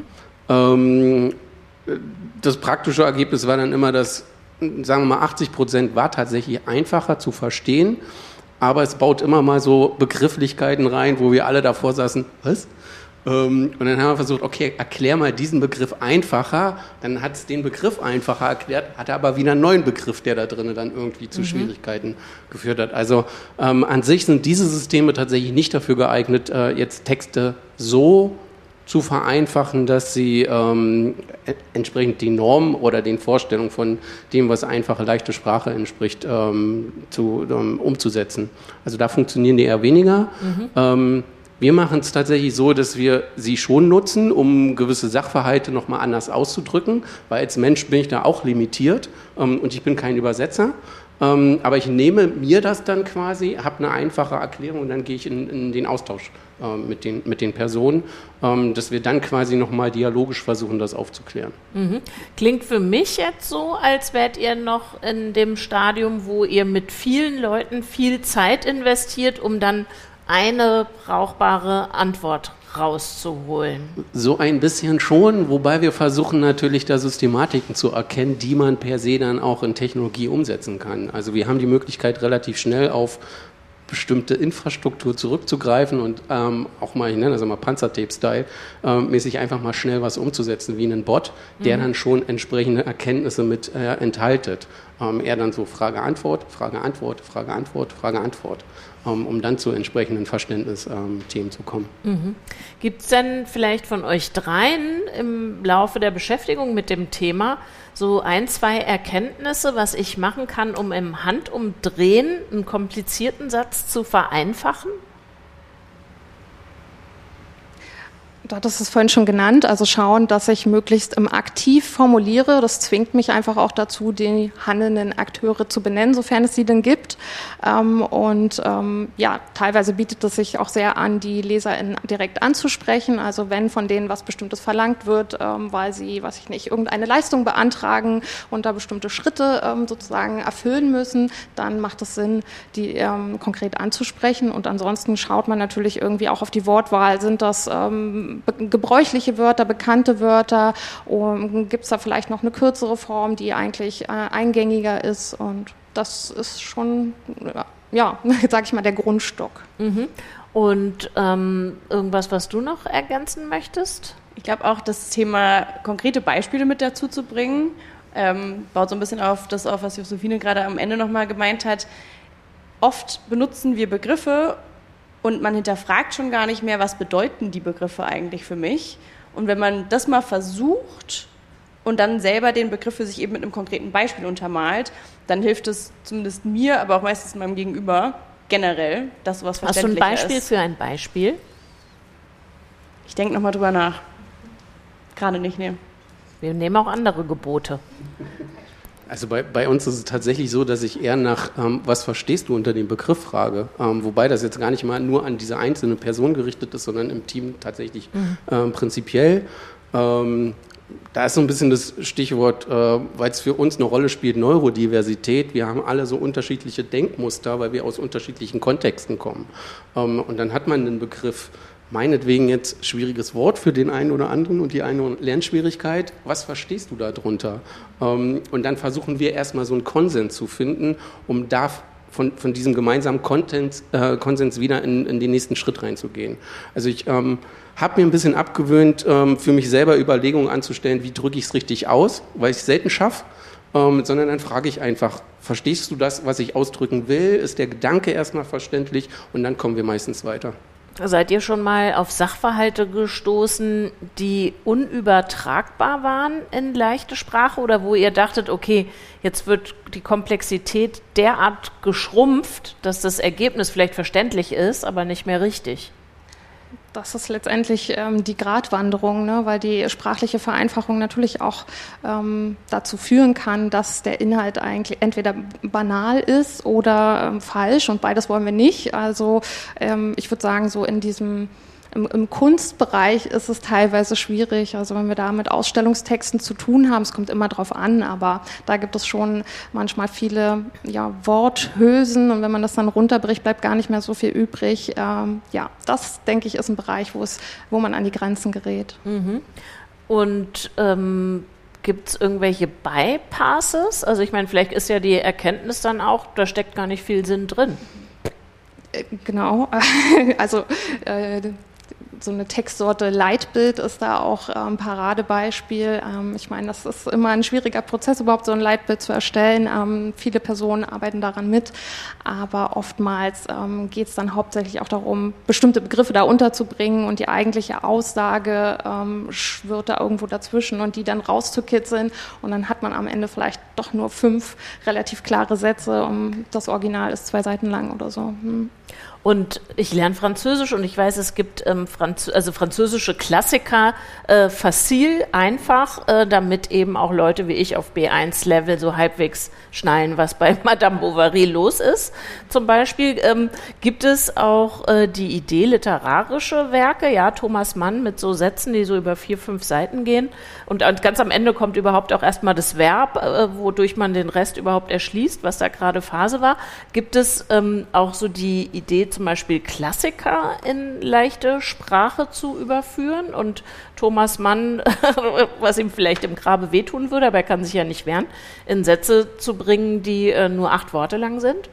Das praktische Ergebnis war dann immer, dass, sagen wir mal, 80% war tatsächlich einfacher zu verstehen, aber es baut immer mal so Begrifflichkeiten rein, wo wir alle davor saßen, was? Und dann haben wir versucht, okay, erklär mal diesen Begriff einfacher. Dann hat es den Begriff einfacher erklärt, hatte aber wieder einen neuen Begriff, der da drinnen dann irgendwie zu Schwierigkeiten geführt hat. Also an sich sind diese Systeme tatsächlich nicht dafür geeignet, jetzt Texte so zu vereinfachen, dass sie entsprechend die Norm oder den Vorstellungen von dem, was einfache, leichte Sprache entspricht, umzusetzen. Also da funktionieren die eher weniger. Wir machen es tatsächlich so, dass wir sie schon nutzen, um gewisse Sachverhalte nochmal anders auszudrücken, weil als Mensch bin ich da auch limitiert und ich bin kein Übersetzer. Aber ich nehme mir das dann quasi, habe eine einfache Erklärung und dann gehe ich in den Austausch mit den Personen, dass wir dann quasi nochmal dialogisch versuchen, das aufzuklären.
Klingt für mich jetzt so, als wärt ihr noch in dem Stadium, wo ihr mit vielen Leuten viel Zeit investiert, um dann eine brauchbare Antwort rauszuholen.
So ein bisschen schon, wobei wir versuchen natürlich da Systematiken zu erkennen, die man per se dann auch in Technologie umsetzen kann. Also wir haben die Möglichkeit, relativ schnell auf bestimmte Infrastruktur zurückzugreifen und auch mal, ich nenne das mal Panzertape-Style, mäßig einfach mal schnell was umzusetzen wie einen Bot, der dann schon entsprechende Erkenntnisse mit enthaltet. Eher dann so Frage-Antwort, Frage-Antwort, Frage-Antwort, Frage-Antwort, um dann zu entsprechenden Verständnisthemen zu kommen.
Gibt es denn vielleicht von euch dreien im Laufe der Beschäftigung mit dem Thema so 1, 2 Erkenntnisse, was ich machen kann, um im Handumdrehen einen komplizierten Satz zu vereinfachen?
Du hattest es vorhin schon genannt, also schauen, dass ich möglichst aktiv formuliere. Das zwingt mich einfach auch dazu, die handelnden Akteure zu benennen, sofern es sie denn gibt. Teilweise bietet es sich auch sehr an, die LeserInnen direkt anzusprechen. Also wenn von denen was Bestimmtes verlangt wird, weil sie, irgendeine Leistung beantragen und da bestimmte Schritte sozusagen erfüllen müssen, dann macht es Sinn, die konkret anzusprechen. Und ansonsten schaut man natürlich irgendwie auch auf die Wortwahl. Sind das gebräuchliche Wörter, bekannte Wörter? Gibt es da vielleicht noch eine kürzere Form, die eigentlich eingängiger ist? Und das ist schon, sag ich mal, der Grundstock.
Und irgendwas, was du noch ergänzen möchtest?
Ich glaube auch, das Thema konkrete Beispiele mit dazu zu bringen, baut so ein bisschen auf das auf, was Josephine gerade am Ende nochmal gemeint hat. Oft benutzen wir Begriffe und man hinterfragt schon gar nicht mehr, was bedeuten die Begriffe eigentlich für mich. Und wenn man das mal versucht und dann selber den Begriff für sich eben mit einem konkreten Beispiel untermalt, dann hilft es zumindest mir, aber auch meistens meinem Gegenüber generell, dass sowas verständlicher ist.
Hast du ein Beispiel für ein Beispiel?
Ich denke nochmal drüber nach. Gerade nicht, ne.
Wir nehmen auch andere Gebote.
Also bei uns ist es tatsächlich so, dass ich eher nach, was verstehst du unter dem Begriff frage, wobei das jetzt gar nicht mal nur an diese einzelne Person gerichtet ist, sondern im Team tatsächlich prinzipiell. Da ist so ein bisschen das Stichwort, weil es für uns eine Rolle spielt, Neurodiversität. Wir haben alle so unterschiedliche Denkmuster, weil wir aus unterschiedlichen Kontexten kommen. Und dann hat man einen Begriff, meinetwegen jetzt schwieriges Wort für den einen oder anderen und die eine Lernschwierigkeit. Was verstehst du darunter? Und dann versuchen wir erstmal so einen Konsens zu finden, um da von diesem gemeinsamen Konsens wieder in den nächsten Schritt reinzugehen. Also ich habe mir ein bisschen abgewöhnt, für mich selber Überlegungen anzustellen, wie drücke ich es richtig aus, weil ich es selten schaffe, sondern dann frage ich einfach, verstehst du das, was ich ausdrücken will? Ist der Gedanke erstmal verständlich? Und dann kommen wir meistens weiter.
Seid ihr schon mal auf Sachverhalte gestoßen, die unübertragbar waren in leichte Sprache oder wo ihr dachtet, okay, jetzt wird die Komplexität derart geschrumpft, dass das Ergebnis vielleicht verständlich ist, aber nicht mehr richtig?
Das ist letztendlich die Gratwanderung, ne? Weil die sprachliche Vereinfachung natürlich auch dazu führen kann, dass der Inhalt eigentlich entweder banal ist oder falsch und beides wollen wir nicht. Also ich würde sagen, so in diesem im Kunstbereich ist es teilweise schwierig, also wenn wir da mit Ausstellungstexten zu tun haben, es kommt immer drauf an, aber da gibt es schon manchmal viele Worthülsen und wenn man das dann runterbricht, bleibt gar nicht mehr so viel übrig. Das, denke ich, ist ein Bereich, wo man an die Grenzen gerät.
Und gibt es irgendwelche Bypasses? Also ich meine, vielleicht ist ja die Erkenntnis dann auch, da steckt gar nicht viel Sinn drin.
Genau, also so eine Textsorte Leitbild ist da auch ein Paradebeispiel. Ich meine, das ist immer ein schwieriger Prozess, überhaupt so ein Leitbild zu erstellen. Viele Personen arbeiten daran mit, aber oftmals geht es dann hauptsächlich auch darum, bestimmte Begriffe da unterzubringen und die eigentliche Aussage schwirrt da irgendwo dazwischen und die dann rauszukitzeln und dann hat man am Ende vielleicht doch nur 5 relativ klare Sätze und das Original ist 2 Seiten lang oder so.
Und ich lerne Französisch und ich weiß, es gibt französische Klassiker facil, einfach, damit eben auch Leute wie ich auf B1-Level so halbwegs schnallen, was bei Madame Bovary los ist. Zum Beispiel gibt es auch die Idee, literarische Werke, ja, Thomas Mann mit so Sätzen, die so über 4, 5 Seiten gehen. Und ganz am Ende kommt überhaupt auch erstmal das Verb, wodurch man den Rest überhaupt erschließt, was da gerade Phase war. Gibt es auch so die Idee, zum Beispiel Klassiker in leichte Sprache zu überführen und Thomas Mann, was ihm vielleicht im Grabe wehtun würde, aber er kann sich ja nicht wehren, in Sätze zu bringen, die nur 8 Worte lang sind?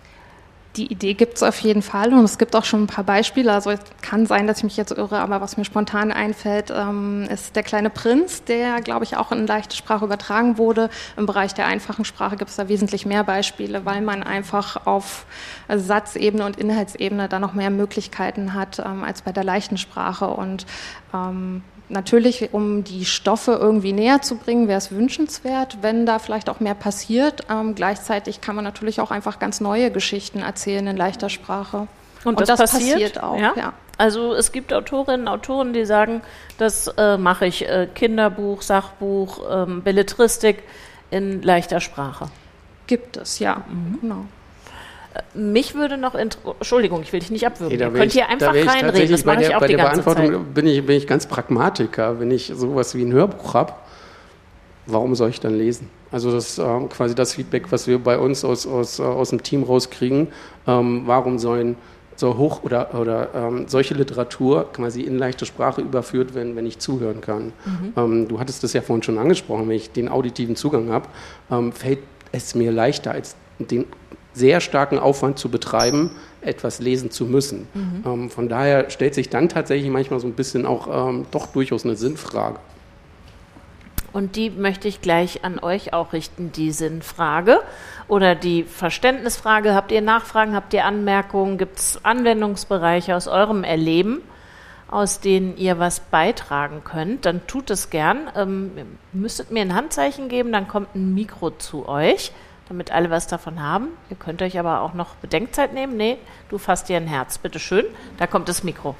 Die Idee gibt es auf jeden Fall und es gibt auch schon ein paar Beispiele. Also es kann sein, dass ich mich jetzt irre, aber was mir spontan einfällt, ist der kleine Prinz, der, glaube ich, auch in leichte Sprache übertragen wurde. Im Bereich der einfachen Sprache gibt es da wesentlich mehr Beispiele, weil man einfach auf Satzebene und Inhaltsebene da noch mehr Möglichkeiten hat als bei der leichten Sprache und natürlich, um die Stoffe irgendwie näher zu bringen, wäre es wünschenswert, wenn da vielleicht auch mehr passiert. Gleichzeitig kann man natürlich auch einfach ganz neue Geschichten erzählen in leichter Sprache.
Und das passiert auch. Ja? Also es gibt Autorinnen und Autoren, die sagen, das mache ich Kinderbuch, Sachbuch, Belletristik in leichter Sprache.
Gibt es, ja. Genau.
Mich würde noch, Entschuldigung, ich will dich nicht abwürgen. Ihr könnt hier einfach reinreden, das mache ich auch die ganze Zeit. Bei der Beantwortung
bin ich ganz Pragmatiker. Wenn ich sowas wie ein Hörbuch habe, warum soll ich dann lesen? Also das ist quasi das Feedback, was wir bei uns aus dem Team rauskriegen. Warum sollen so solche Literatur quasi in leichte Sprache überführt werden, wenn ich zuhören kann? Du hattest das ja vorhin schon angesprochen, wenn ich den auditiven Zugang habe, fällt es mir leichter, als den sehr starken Aufwand zu betreiben, etwas lesen zu müssen. Von daher stellt sich dann tatsächlich manchmal so ein bisschen auch doch durchaus eine Sinnfrage.
Und die möchte ich gleich an euch auch richten, die Sinnfrage oder die Verständnisfrage. Habt ihr Nachfragen, habt ihr Anmerkungen, gibt es Anwendungsbereiche aus eurem Erleben, aus denen ihr was beitragen könnt? Dann tut es gern. Ihr müsstet mir ein Handzeichen geben, dann kommt ein Mikro zu euch, damit alle was davon haben. Ihr könnt euch aber auch noch Bedenkzeit nehmen. Nee, du fasst dir ein Herz, bitteschön. Da kommt das Mikro.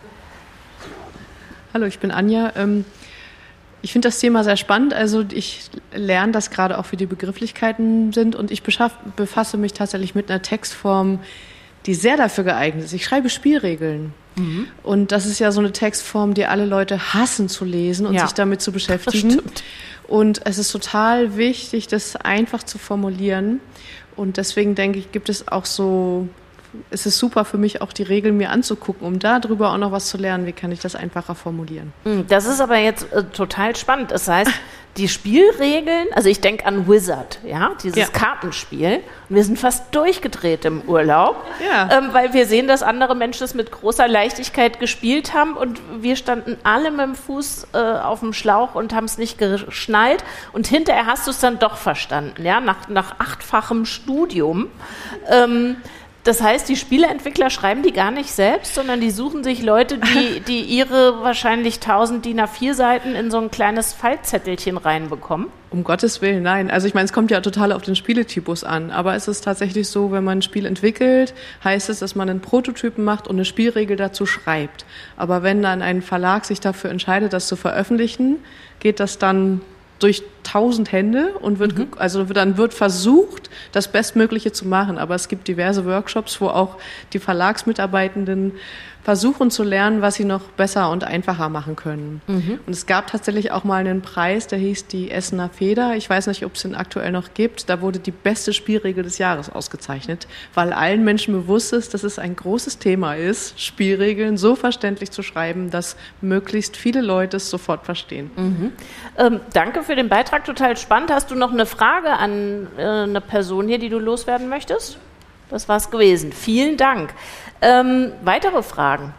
Hallo, ich bin Anja. Ich finde das Thema sehr spannend. Also ich lerne, dass gerade auch für die Begrifflichkeiten sind und ich befasse mich tatsächlich mit einer Textform, die sehr dafür geeignet ist. Ich schreibe Spielregeln. Und das ist ja so eine Textform, die alle Leute hassen zu lesen und sich damit zu beschäftigen.
Das stimmt.
Und es ist total wichtig, das einfach zu formulieren. Und deswegen denke ich, es ist super für mich, auch die Regeln mir anzugucken, um darüber auch noch was zu lernen. Wie kann ich das einfacher formulieren?
Das ist aber jetzt total spannend. Das heißt, die Spielregeln, also ich denke an Wizard, ja, dieses Kartenspiel. Und wir sind fast durchgedreht im Urlaub, weil wir sehen, dass andere Menschen es mit großer Leichtigkeit gespielt haben und wir standen alle mit dem Fuß auf dem Schlauch und haben es nicht geschnallt. Und hinterher hast du es dann doch verstanden, ja, nach 8-fachem Studium. Das heißt, die Spieleentwickler schreiben die gar nicht selbst, sondern die suchen sich Leute, die ihre wahrscheinlich 1000 DIN A4 Seiten in so ein kleines Faltzettelchen reinbekommen.
Um Gottes Willen, nein. Also ich meine, es kommt ja total auf den Spieletypus an. Aber es ist tatsächlich so, wenn man ein Spiel entwickelt, heißt es, dass man einen Prototypen macht und eine Spielregel dazu schreibt. Aber wenn dann ein Verlag sich dafür entscheidet, das zu veröffentlichen, geht das dann durch 1000 Hände und dann wird versucht, das Bestmögliche zu machen. Aber es gibt diverse Workshops, wo auch die Verlagsmitarbeitenden versuchen zu lernen, was sie noch besser und einfacher machen können. Und es gab tatsächlich auch mal einen Preis, der hieß die Essener Feder. Ich weiß nicht, ob es den aktuell noch gibt. Da wurde die beste Spielregel des Jahres ausgezeichnet, weil allen Menschen bewusst ist, dass es ein großes Thema ist, Spielregeln so verständlich zu schreiben, dass möglichst viele Leute es sofort verstehen.
Danke für den Beitrag, total spannend. Hast du noch eine Frage an eine Person hier, die du loswerden möchtest? Das war's gewesen. Vielen Dank. Weitere Fragen?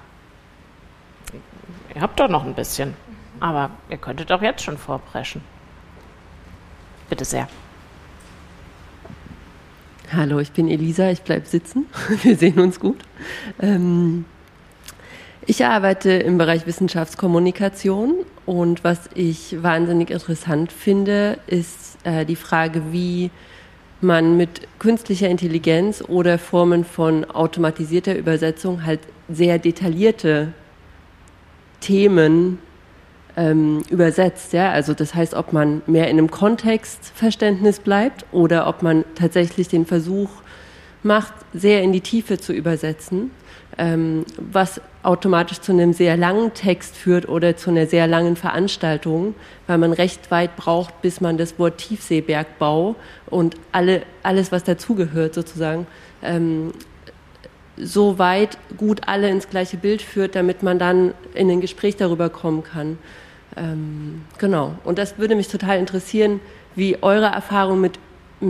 Ihr habt doch noch ein bisschen, aber ihr könntet auch jetzt schon vorpreschen. Bitte sehr.
Hallo, ich bin Elisa, ich bleibe sitzen. Wir sehen uns gut. Ich arbeite im Bereich Wissenschaftskommunikation und was ich wahnsinnig interessant finde, ist die Frage, wie man mit künstlicher Intelligenz oder Formen von automatisierter Übersetzung halt sehr detaillierte Themen übersetzt. Ja? Also das heißt, ob man mehr in einem Kontextverständnis bleibt oder ob man tatsächlich den Versuch macht, sehr in die Tiefe zu übersetzen, was automatisch zu einem sehr langen Text führt oder zu einer sehr langen Veranstaltung, weil man recht weit braucht, bis man das Wort Tiefseebergbau und alles, was dazugehört sozusagen, so weit gut alle ins gleiche Bild führt, damit man dann in ein Gespräch darüber kommen kann. Genau. Und das würde mich total interessieren, wie eure Erfahrung mit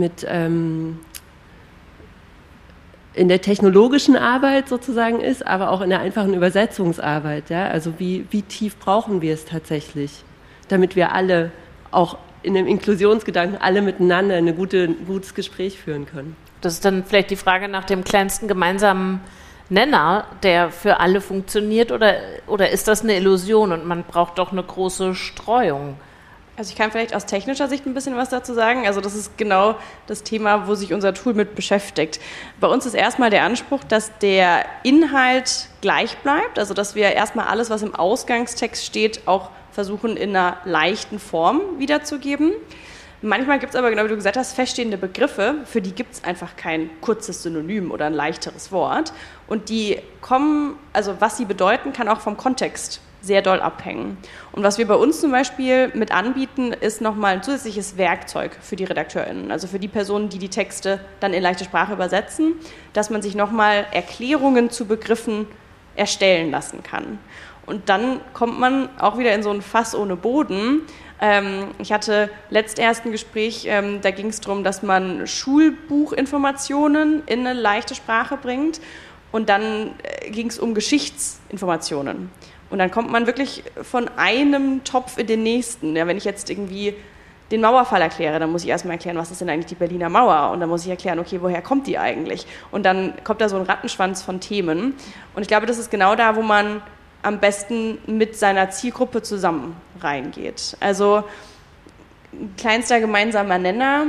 in der technologischen Arbeit sozusagen ist, aber auch in der einfachen Übersetzungsarbeit. Ja? Also wie tief brauchen wir es tatsächlich, damit wir alle auch in dem Inklusionsgedanken alle miteinander ein gutes Gespräch führen können.
Das ist dann vielleicht die Frage nach dem kleinsten gemeinsamen Nenner, der für alle funktioniert, oder ist das eine Illusion und man braucht doch eine große Streuung?
Also ich kann vielleicht aus technischer Sicht ein bisschen was dazu sagen. Also das ist genau das Thema, wo sich unser Tool mit beschäftigt. Bei uns ist erstmal der Anspruch, dass der Inhalt gleich bleibt. Also dass wir erstmal alles, was im Ausgangstext steht, auch versuchen in einer leichten Form wiederzugeben. Manchmal gibt es aber, genau wie du gesagt hast, feststehende Begriffe, für die gibt es einfach kein kurzes Synonym oder ein leichteres Wort. Und die kommen, also was sie bedeuten, kann auch vom Kontext sehr doll abhängen. Und was wir bei uns zum Beispiel mit anbieten, ist nochmal ein zusätzliches Werkzeug für die RedakteurInnen, also für die Personen, die die Texte dann in leichte Sprache übersetzen, dass man sich nochmal Erklärungen zu Begriffen erstellen lassen kann. Und dann kommt man auch wieder in so ein Fass ohne Boden. Ich hatte letzterst ein Gespräch, da ging es darum, dass man Schulbuchinformationen in eine leichte Sprache bringt und dann ging es um Geschichtsinformationen. Und dann kommt man wirklich von einem Topf in den nächsten. Ja, wenn ich jetzt irgendwie den Mauerfall erkläre, dann muss ich erstmal erklären, was ist denn eigentlich die Berliner Mauer? Und dann muss ich erklären, okay, woher kommt die eigentlich? Und dann kommt da so ein Rattenschwanz von Themen. Und ich glaube, das ist genau da, wo man am besten mit seiner Zielgruppe zusammen reingeht. Also kleinster gemeinsamer Nenner.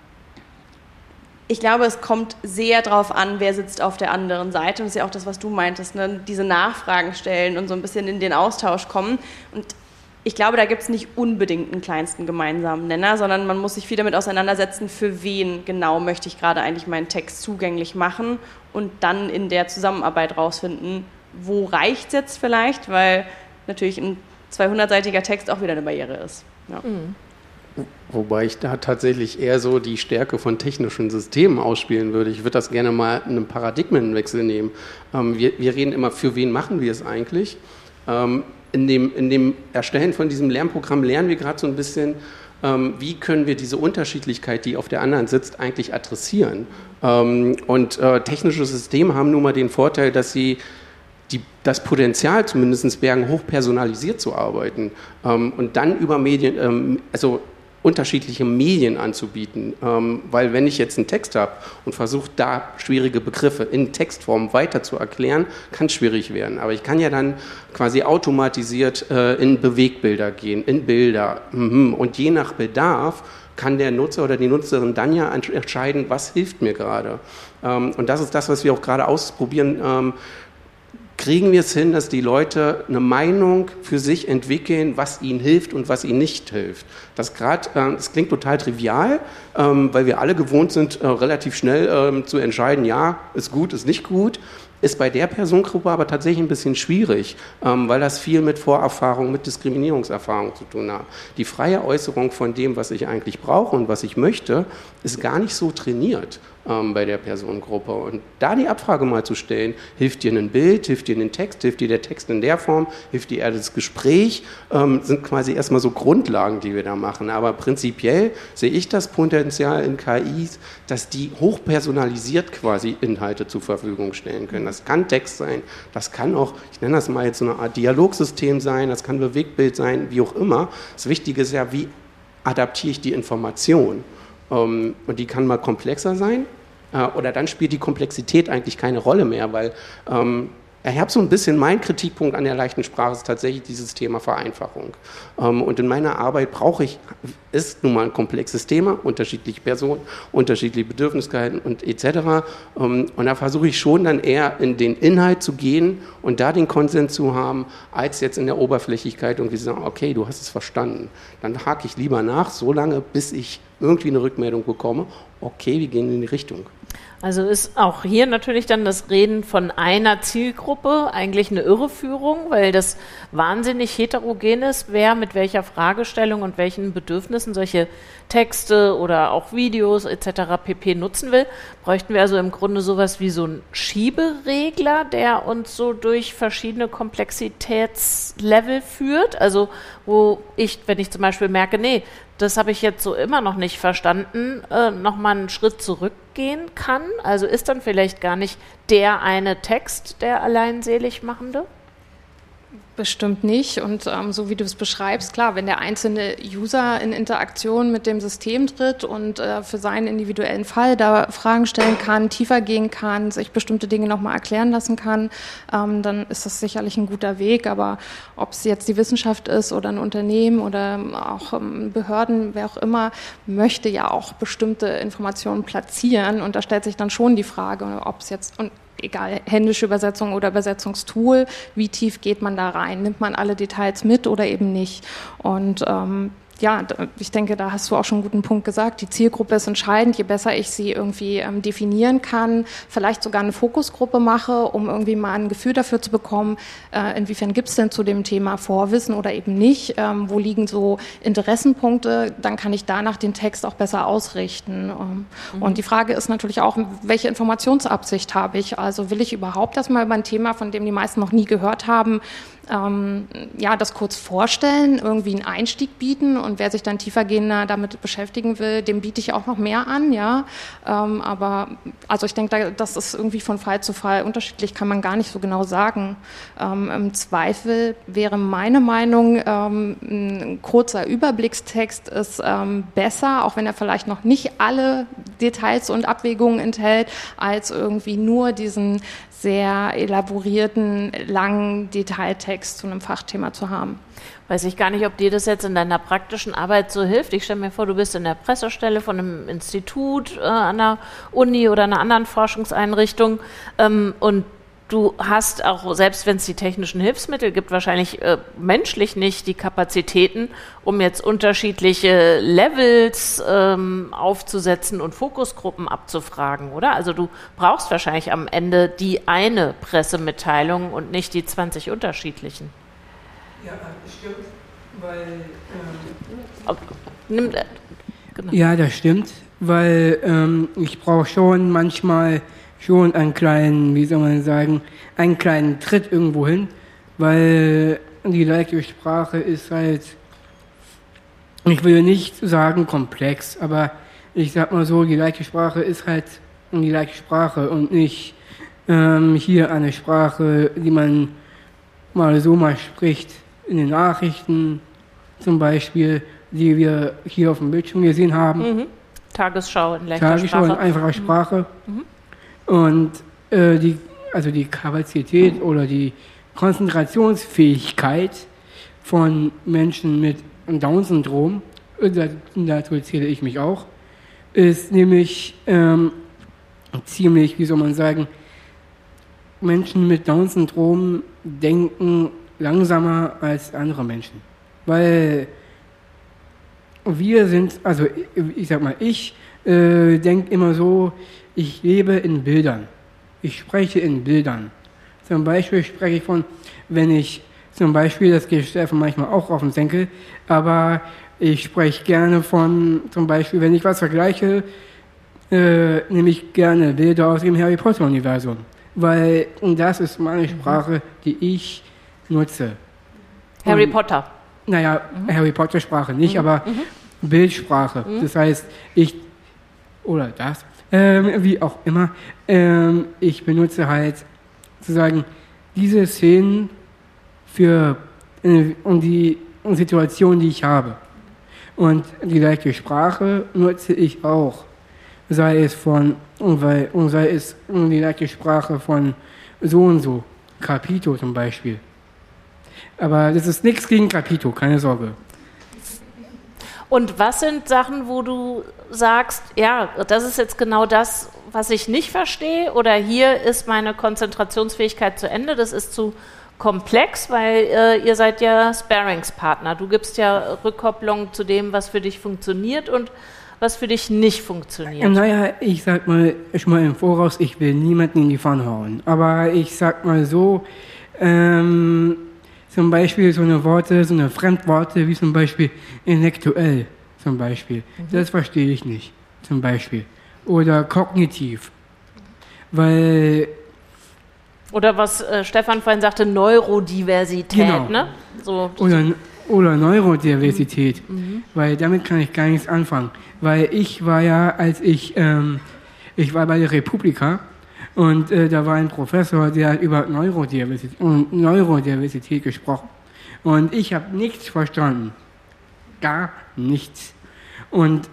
Ich glaube, es kommt sehr darauf an, wer sitzt auf der anderen Seite. Und das ist ja auch das, was du meintest, ne? Diese Nachfragen stellen und so ein bisschen in den Austausch kommen. Und ich glaube, da gibt es nicht unbedingt einen kleinsten gemeinsamen Nenner, sondern man muss sich viel damit auseinandersetzen, für wen genau möchte ich gerade eigentlich meinen Text zugänglich machen und dann in der Zusammenarbeit rausfinden, wo reicht es jetzt vielleicht, weil natürlich ein 200-seitiger Text auch wieder eine Barriere ist. Ja.
Wobei ich da tatsächlich eher so die Stärke von technischen Systemen ausspielen würde. Ich würde das gerne mal in einem Paradigmenwechsel nehmen. Wir reden immer, für wen machen wir es eigentlich? In dem Erstellen von diesem Lernprogramm lernen wir gerade so ein bisschen, wie können wir diese Unterschiedlichkeit, die auf der anderen sitzt, eigentlich adressieren. Und technische Systeme haben nun mal den Vorteil, dass sie das Potenzial zumindest bergen, hochpersonalisiert zu arbeiten und dann über Medien, also unterschiedliche Medien anzubieten, weil wenn ich jetzt einen Text habe und versuche, da schwierige Begriffe in Textform weiter zu erklären, kann es schwierig werden. Aber ich kann ja dann quasi automatisiert in Bewegbilder gehen, in Bilder und je nach Bedarf kann der Nutzer oder die Nutzerin dann ja entscheiden, was hilft mir gerade. Und das ist das, was wir auch gerade ausprobieren. Kriegen wir es hin, dass die Leute eine Meinung für sich entwickeln, was ihnen hilft und was ihnen nicht hilft? Das klingt total trivial, weil wir alle gewohnt sind, relativ schnell zu entscheiden, ja, ist gut, ist nicht gut. Ist bei der Personengruppe aber tatsächlich ein bisschen schwierig, weil das viel mit Vorerfahrung, mit Diskriminierungserfahrung zu tun hat. Die freie Äußerung von dem, was ich eigentlich brauche und was ich möchte, ist gar nicht so trainiert bei der Personengruppe. Und da die Abfrage mal zu stellen, hilft dir ein Bild, hilft dir ein Text, hilft dir der Text in der Form, hilft dir eher das Gespräch, sind quasi erstmal so Grundlagen, die wir da machen. Aber prinzipiell sehe ich das Potenzial in KIs, dass die hochpersonalisiert quasi Inhalte zur Verfügung stellen können. Das kann Text sein, das kann auch, ich nenne das mal jetzt so eine Art Dialogsystem sein, das kann Bewegtbild sein, wie auch immer. Das Wichtige ist ja, wie adaptiere ich die Information? Und die kann mal komplexer sein, oder dann spielt die Komplexität eigentlich keine Rolle mehr, weil ich habe so ein bisschen, mein Kritikpunkt an der leichten Sprache ist tatsächlich dieses Thema Vereinfachung. Und in meiner Arbeit ist nun mal ein komplexes Thema, unterschiedliche Personen, unterschiedliche Bedürfniskeiten und etc. Und da versuche ich schon dann eher in den Inhalt zu gehen und da den Konsens zu haben, als jetzt in der Oberflächlichkeit irgendwie sagen, okay, du hast es verstanden. Dann hake ich lieber nach, so lange, bis ich irgendwie eine Rückmeldung bekomme, okay, wir gehen in die Richtung.
Also ist auch hier natürlich dann das Reden von einer Zielgruppe eigentlich eine Irreführung, weil das wahnsinnig heterogen ist, wer mit welcher Fragestellung und welchen Bedürfnissen solche Texte oder auch Videos etc. pp. Nutzen will. Bräuchten wir also im Grunde sowas wie so einen Schieberegler, der uns so durch verschiedene Komplexitätslevel führt. Also wo ich, wenn ich zum Beispiel merke, nee, das habe ich jetzt so immer noch nicht verstanden, nochmal einen Schritt zurückgehen kann. Also ist dann vielleicht gar nicht der eine Text der Alleinseligmachende?
Bestimmt nicht. Und so wie du es beschreibst, klar, wenn der einzelne User in Interaktion mit dem System tritt und für seinen individuellen Fall da Fragen stellen kann, tiefer gehen kann, sich bestimmte Dinge nochmal erklären lassen kann, dann ist das sicherlich ein guter Weg. Aber ob es jetzt die Wissenschaft ist oder ein Unternehmen oder auch Behörden, wer auch immer, möchte ja auch bestimmte Informationen platzieren. Und da stellt sich dann schon die Frage, ob es jetzt... egal, händische Übersetzung oder Übersetzungstool, wie tief geht man da rein? Nimmt man alle Details mit oder eben nicht? Und ich denke, da hast du auch schon einen guten Punkt gesagt. Die Zielgruppe ist entscheidend. Je besser ich sie irgendwie definieren kann, vielleicht sogar eine Fokusgruppe mache, um irgendwie mal ein Gefühl dafür zu bekommen, inwiefern gibt es denn zu dem Thema Vorwissen oder eben nicht, wo liegen so Interessenpunkte, dann kann ich danach den Text auch besser ausrichten. Und die Frage ist natürlich auch, welche Informationsabsicht habe ich? Also will ich überhaupt erstmal über ein Thema, von dem die meisten noch nie gehört haben, das kurz vorstellen, irgendwie einen Einstieg bieten und wer sich dann tiefergehender damit beschäftigen will, dem biete ich auch noch mehr an, ja. Aber also ich denke, das ist irgendwie von Fall zu Fall unterschiedlich, kann man gar nicht so genau sagen. Im Zweifel wäre meine Meinung, ein kurzer Überblickstext ist besser, auch wenn er vielleicht noch nicht alle Details und Abwägungen enthält, als irgendwie nur diesen sehr elaborierten, langen Detailtext zu einem Fachthema zu haben.
Weiß ich gar nicht, ob dir das jetzt in deiner praktischen Arbeit so hilft. Ich stelle mir vor, du bist in der Pressestelle von einem Institut an der Uni oder einer anderen Forschungseinrichtung und du hast auch, selbst wenn es die technischen Hilfsmittel gibt, wahrscheinlich menschlich nicht die Kapazitäten, um jetzt unterschiedliche Levels aufzusetzen und Fokusgruppen abzufragen, oder? Also du brauchst wahrscheinlich am Ende die eine Pressemitteilung und nicht die 20 unterschiedlichen.
Ja, stimmt, weil...
Genau.
Ja, das stimmt, weil ich brauche schon manchmal schon einen kleinen, wie soll man sagen, einen kleinen Tritt irgendwo hin, weil die leichte Sprache ist halt, ich will nicht sagen komplex, aber ich sag mal so, die leichte Sprache ist halt die leichte Sprache und nicht hier eine Sprache, die man mal so mal spricht in den Nachrichten zum Beispiel, die wir hier auf dem Bildschirm gesehen haben.
Mhm. Tagesschau in leichter Sprache.
Tagesschau in einfacher Sprache. Mhm. Und die Kapazität oder die Konzentrationsfähigkeit von Menschen mit Down-Syndrom, dazu zähle ich mich auch, ist nämlich ziemlich, wie soll man sagen, Menschen mit Down-Syndrom denken langsamer als andere Menschen. Weil wir sind, also ich sag mal, ich denke immer so, ich lebe in Bildern. Ich spreche in Bildern. Zum Beispiel spreche ich von, wenn ich, zum Beispiel, das geht Stefan manchmal auch auf den Senkel, aber ich spreche gerne von, zum Beispiel, wenn ich was vergleiche, nehme ich gerne Bilder aus dem Harry Potter Universum. Weil das ist meine Sprache, die ich nutze.
Harry Potter?
Naja, Harry Potter Sprache nicht, aber Bildsprache. Das heißt, wie auch immer, ich benutze halt sozusagen diese Szenen um die Situation, die ich habe. Und die leichte Sprache nutze ich auch. Sei es die leichte Sprache von so und so, Capito zum Beispiel. Aber das ist nichts gegen Capito, keine Sorge.
Und was sind Sachen, wo du sagst, ja, das ist jetzt genau das, was ich nicht verstehe, oder hier ist meine Konzentrationsfähigkeit zu Ende, das ist zu komplex, weil ihr seid ja Sparringspartner. Du gibst ja Rückkopplung zu dem, was für dich funktioniert und was für dich nicht funktioniert.
Naja, ich sag mal schon mal im Voraus, ich will niemanden in die Pfanne hauen. Aber ich sag mal so, zum Beispiel so eine Fremdworte wie zum Beispiel intellektuell zum Beispiel. Das verstehe ich nicht, zum Beispiel. Oder kognitiv. Weil...
Oder was Stefan vorhin sagte, Neurodiversität,
genau.
Ne? So.
Oder Neurodiversität, weil damit kann ich gar nichts anfangen. Weil ich war ja, ich war bei der Republika und da war ein Professor, der hat über Neurodiversität gesprochen. Und ich habe nichts verstanden. Gar nichts. Und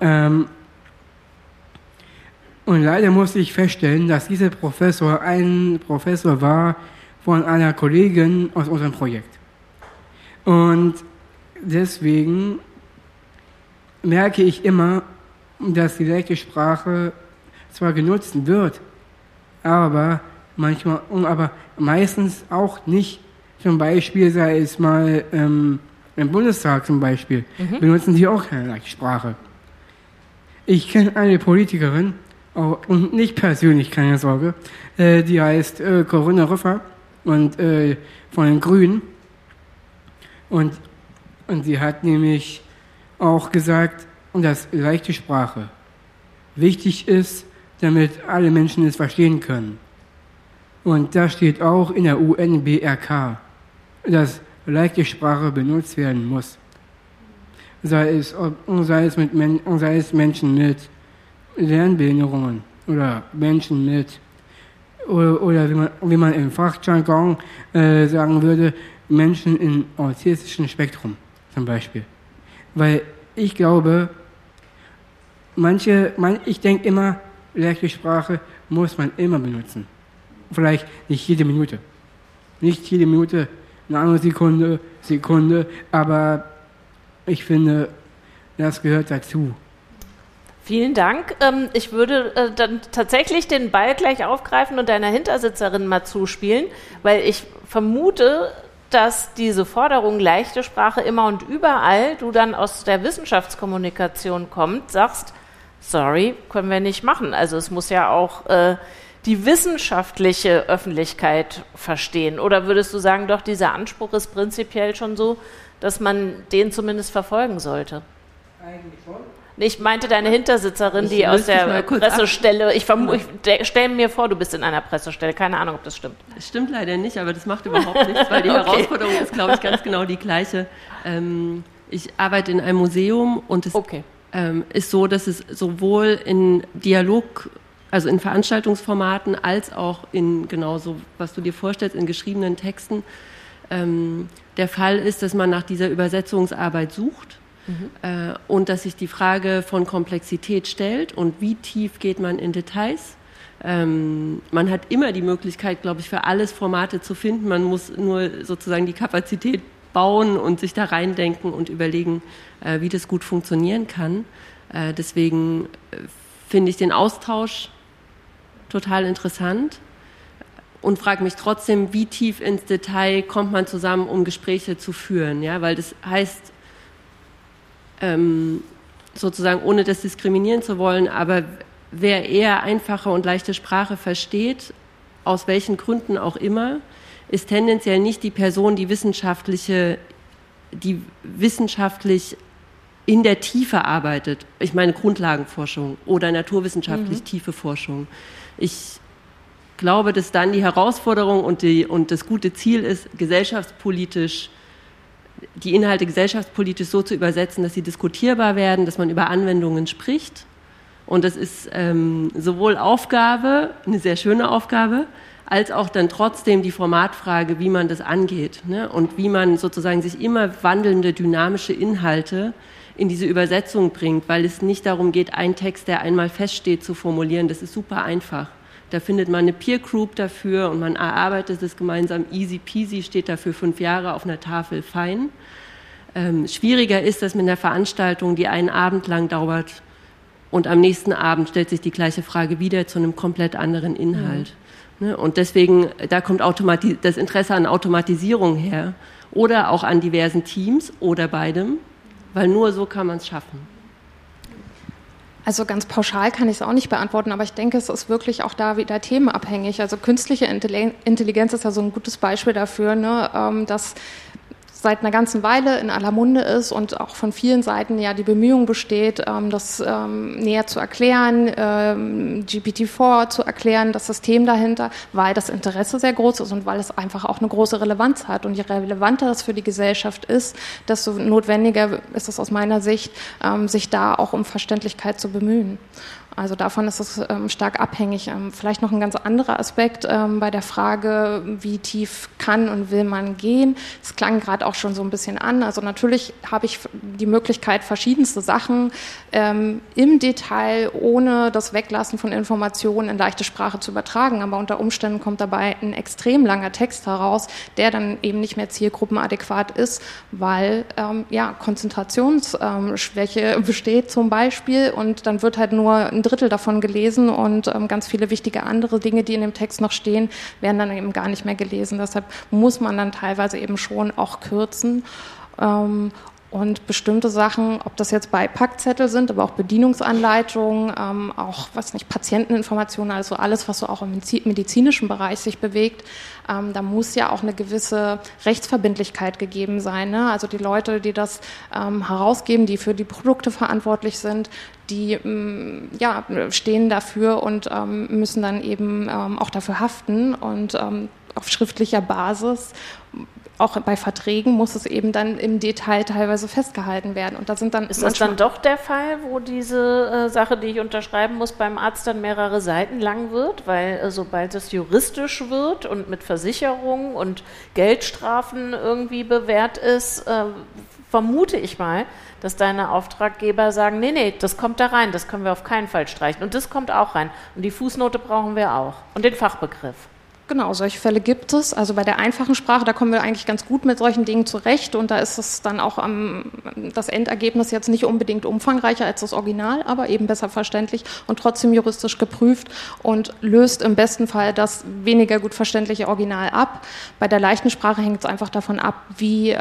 leider musste ich feststellen, dass dieser Professor ein Professor war von einer Kollegin aus unserem Projekt. Und deswegen merke ich immer, dass die leichte Sprache zwar genutzt wird, aber meistens auch nicht. Zum Beispiel sei es mal im Bundestag zum Beispiel, benutzen die auch keine leichte Sprache. Ich kenne eine Politikerin, und nicht persönlich, keine Sorge, die heißt Corinna Rüffer und von den Grünen. Und sie hat nämlich auch gesagt, dass leichte Sprache wichtig ist, damit alle Menschen es verstehen können. Und das steht auch in der UNBRK. dass leichte Sprache benutzt werden muss. Sei es Menschen mit Lernbehinderungen oder Menschen mit, oder wie man im Fachjargon sagen würde, Menschen im autistischen Spektrum zum Beispiel. Weil ich glaube, ich denke immer, leichte Sprache muss man immer benutzen. Vielleicht nicht jede Minute. Nicht jede Minute, Sekunde, aber ich finde, das gehört dazu.
Vielen Dank. Ich würde dann tatsächlich den Ball gleich aufgreifen und deiner Hintersitzerin mal zuspielen, weil ich vermute, dass diese Forderung leichte Sprache immer und überall, du dann aus der Wissenschaftskommunikation kommst, sagst, sorry, können wir nicht machen. Also es muss ja auch die wissenschaftliche Öffentlichkeit verstehen. Oder würdest du sagen, doch, dieser Anspruch ist prinzipiell schon so, dass man den zumindest verfolgen sollte?
Eigentlich schon.
Ich meinte deine Hintersitzerin, die aus der Pressestelle, ich stelle mir vor, du bist in einer Pressestelle, keine Ahnung, ob das stimmt.
Das stimmt leider nicht, aber das macht überhaupt nichts, weil die Herausforderung ist, glaube ich, ganz genau die gleiche. Ich arbeite in einem Museum und es ist so, dass es sowohl in Dialog, also in Veranstaltungsformaten, als auch in genauso, was du dir vorstellst, in geschriebenen Texten, der Fall ist, dass man nach dieser Übersetzungsarbeit sucht. Und dass sich die Frage von Komplexität stellt und wie tief geht man in Details. Man hat immer die Möglichkeit, glaube ich, für alles Formate zu finden. Man muss nur sozusagen die Kapazität bauen und sich da reindenken und überlegen, wie das gut funktionieren kann. Deswegen finde ich den Austausch total interessant und frage mich trotzdem, wie tief ins Detail kommt man zusammen, um Gespräche zu führen. Ja? Weil das heißt, sozusagen, ohne das diskriminieren zu wollen, aber wer eher einfache und leichte Sprache versteht, aus welchen Gründen auch immer, ist tendenziell nicht die Person, die wissenschaftlich in der Tiefe arbeitet. Ich meine Grundlagenforschung oder naturwissenschaftlich tiefe Forschung. Ich glaube, dass dann die Herausforderung und das gute Ziel ist, die Inhalte gesellschaftspolitisch so zu übersetzen, dass sie diskutierbar werden, dass man über Anwendungen spricht. Und das ist sowohl Aufgabe, eine sehr schöne Aufgabe, als auch dann trotzdem die Formatfrage, wie man das angeht, ne? Und wie man sozusagen sich immer wandelnde, dynamische Inhalte in diese Übersetzung bringt, weil es nicht darum geht, einen Text, der einmal feststeht, zu formulieren. Das ist super einfach. Da findet man eine Peer Group dafür und man erarbeitet es gemeinsam. Easy peasy, steht dafür 5 Jahre auf einer Tafel, fein. Schwieriger ist das mit einer Veranstaltung, die einen Abend lang dauert und am nächsten Abend stellt sich die gleiche Frage wieder zu einem komplett anderen Inhalt. Und deswegen, da kommt das Interesse an Automatisierung her oder auch an diversen Teams oder beidem, weil nur so kann man es schaffen.
Also ganz pauschal kann ich es auch nicht beantworten, aber ich denke, es ist wirklich auch da wieder themenabhängig. Also künstliche Intelligenz ist ja so ein gutes Beispiel dafür, ne, dass seit einer ganzen Weile in aller Munde ist und auch von vielen Seiten ja die Bemühung besteht, das näher zu erklären, GPT-4 zu erklären, das System dahinter, weil das Interesse sehr groß ist und weil es einfach auch eine große Relevanz hat. Und je relevanter das für die Gesellschaft ist, desto notwendiger ist es aus meiner Sicht, sich da auch um Verständlichkeit zu bemühen. Also davon ist es stark abhängig. Vielleicht noch ein ganz anderer Aspekt bei der Frage, wie tief kann und will man gehen. Es klang gerade auch schon so ein bisschen an. Also natürlich habe ich die Möglichkeit, verschiedenste Sachen im Detail, ohne das Weglassen von Informationen in leichte Sprache zu übertragen. Aber unter Umständen kommt dabei ein extrem langer Text heraus, der dann eben nicht mehr zielgruppenadäquat ist, weil Konzentrationsschwäche besteht zum Beispiel und dann wird halt nur ein Drittel davon gelesen und ganz viele wichtige andere Dinge, die in dem Text noch stehen, werden dann eben gar nicht mehr gelesen. Deshalb muss man dann teilweise eben schon auch kürzen. Und bestimmte Sachen, ob das jetzt bei Packzettel sind, aber auch Bedienungsanleitungen, auch, Patienteninformationen, also alles, was so auch im medizinischen Bereich sich bewegt, da muss ja auch eine gewisse Rechtsverbindlichkeit gegeben sein, ne? Also die Leute, die das herausgeben, die für die Produkte verantwortlich sind, die stehen dafür und müssen dann eben auch dafür haften und auf schriftlicher Basis. Auch bei Verträgen muss es eben dann im Detail teilweise festgehalten werden. Und da sind dann
ist das dann doch der Fall, wo diese Sache, die ich unterschreiben muss, beim Arzt dann mehrere Seiten lang wird? Weil sobald es juristisch wird und mit Versicherung und Geldstrafen irgendwie bewährt ist, vermute ich mal, dass deine Auftraggeber sagen, nee, das kommt da rein, das können wir auf keinen Fall streichen. Und das kommt auch rein. Und die Fußnote brauchen wir auch. Und den Fachbegriff.
Genau, solche Fälle gibt es. Also bei der einfachen Sprache, da kommen wir eigentlich ganz gut mit solchen Dingen zurecht. Und da ist es dann auch das Endergebnis jetzt nicht unbedingt umfangreicher als das Original, aber eben besser verständlich und trotzdem juristisch geprüft und löst im besten Fall das weniger gut verständliche Original ab. Bei der leichten Sprache hängt es einfach davon ab, wie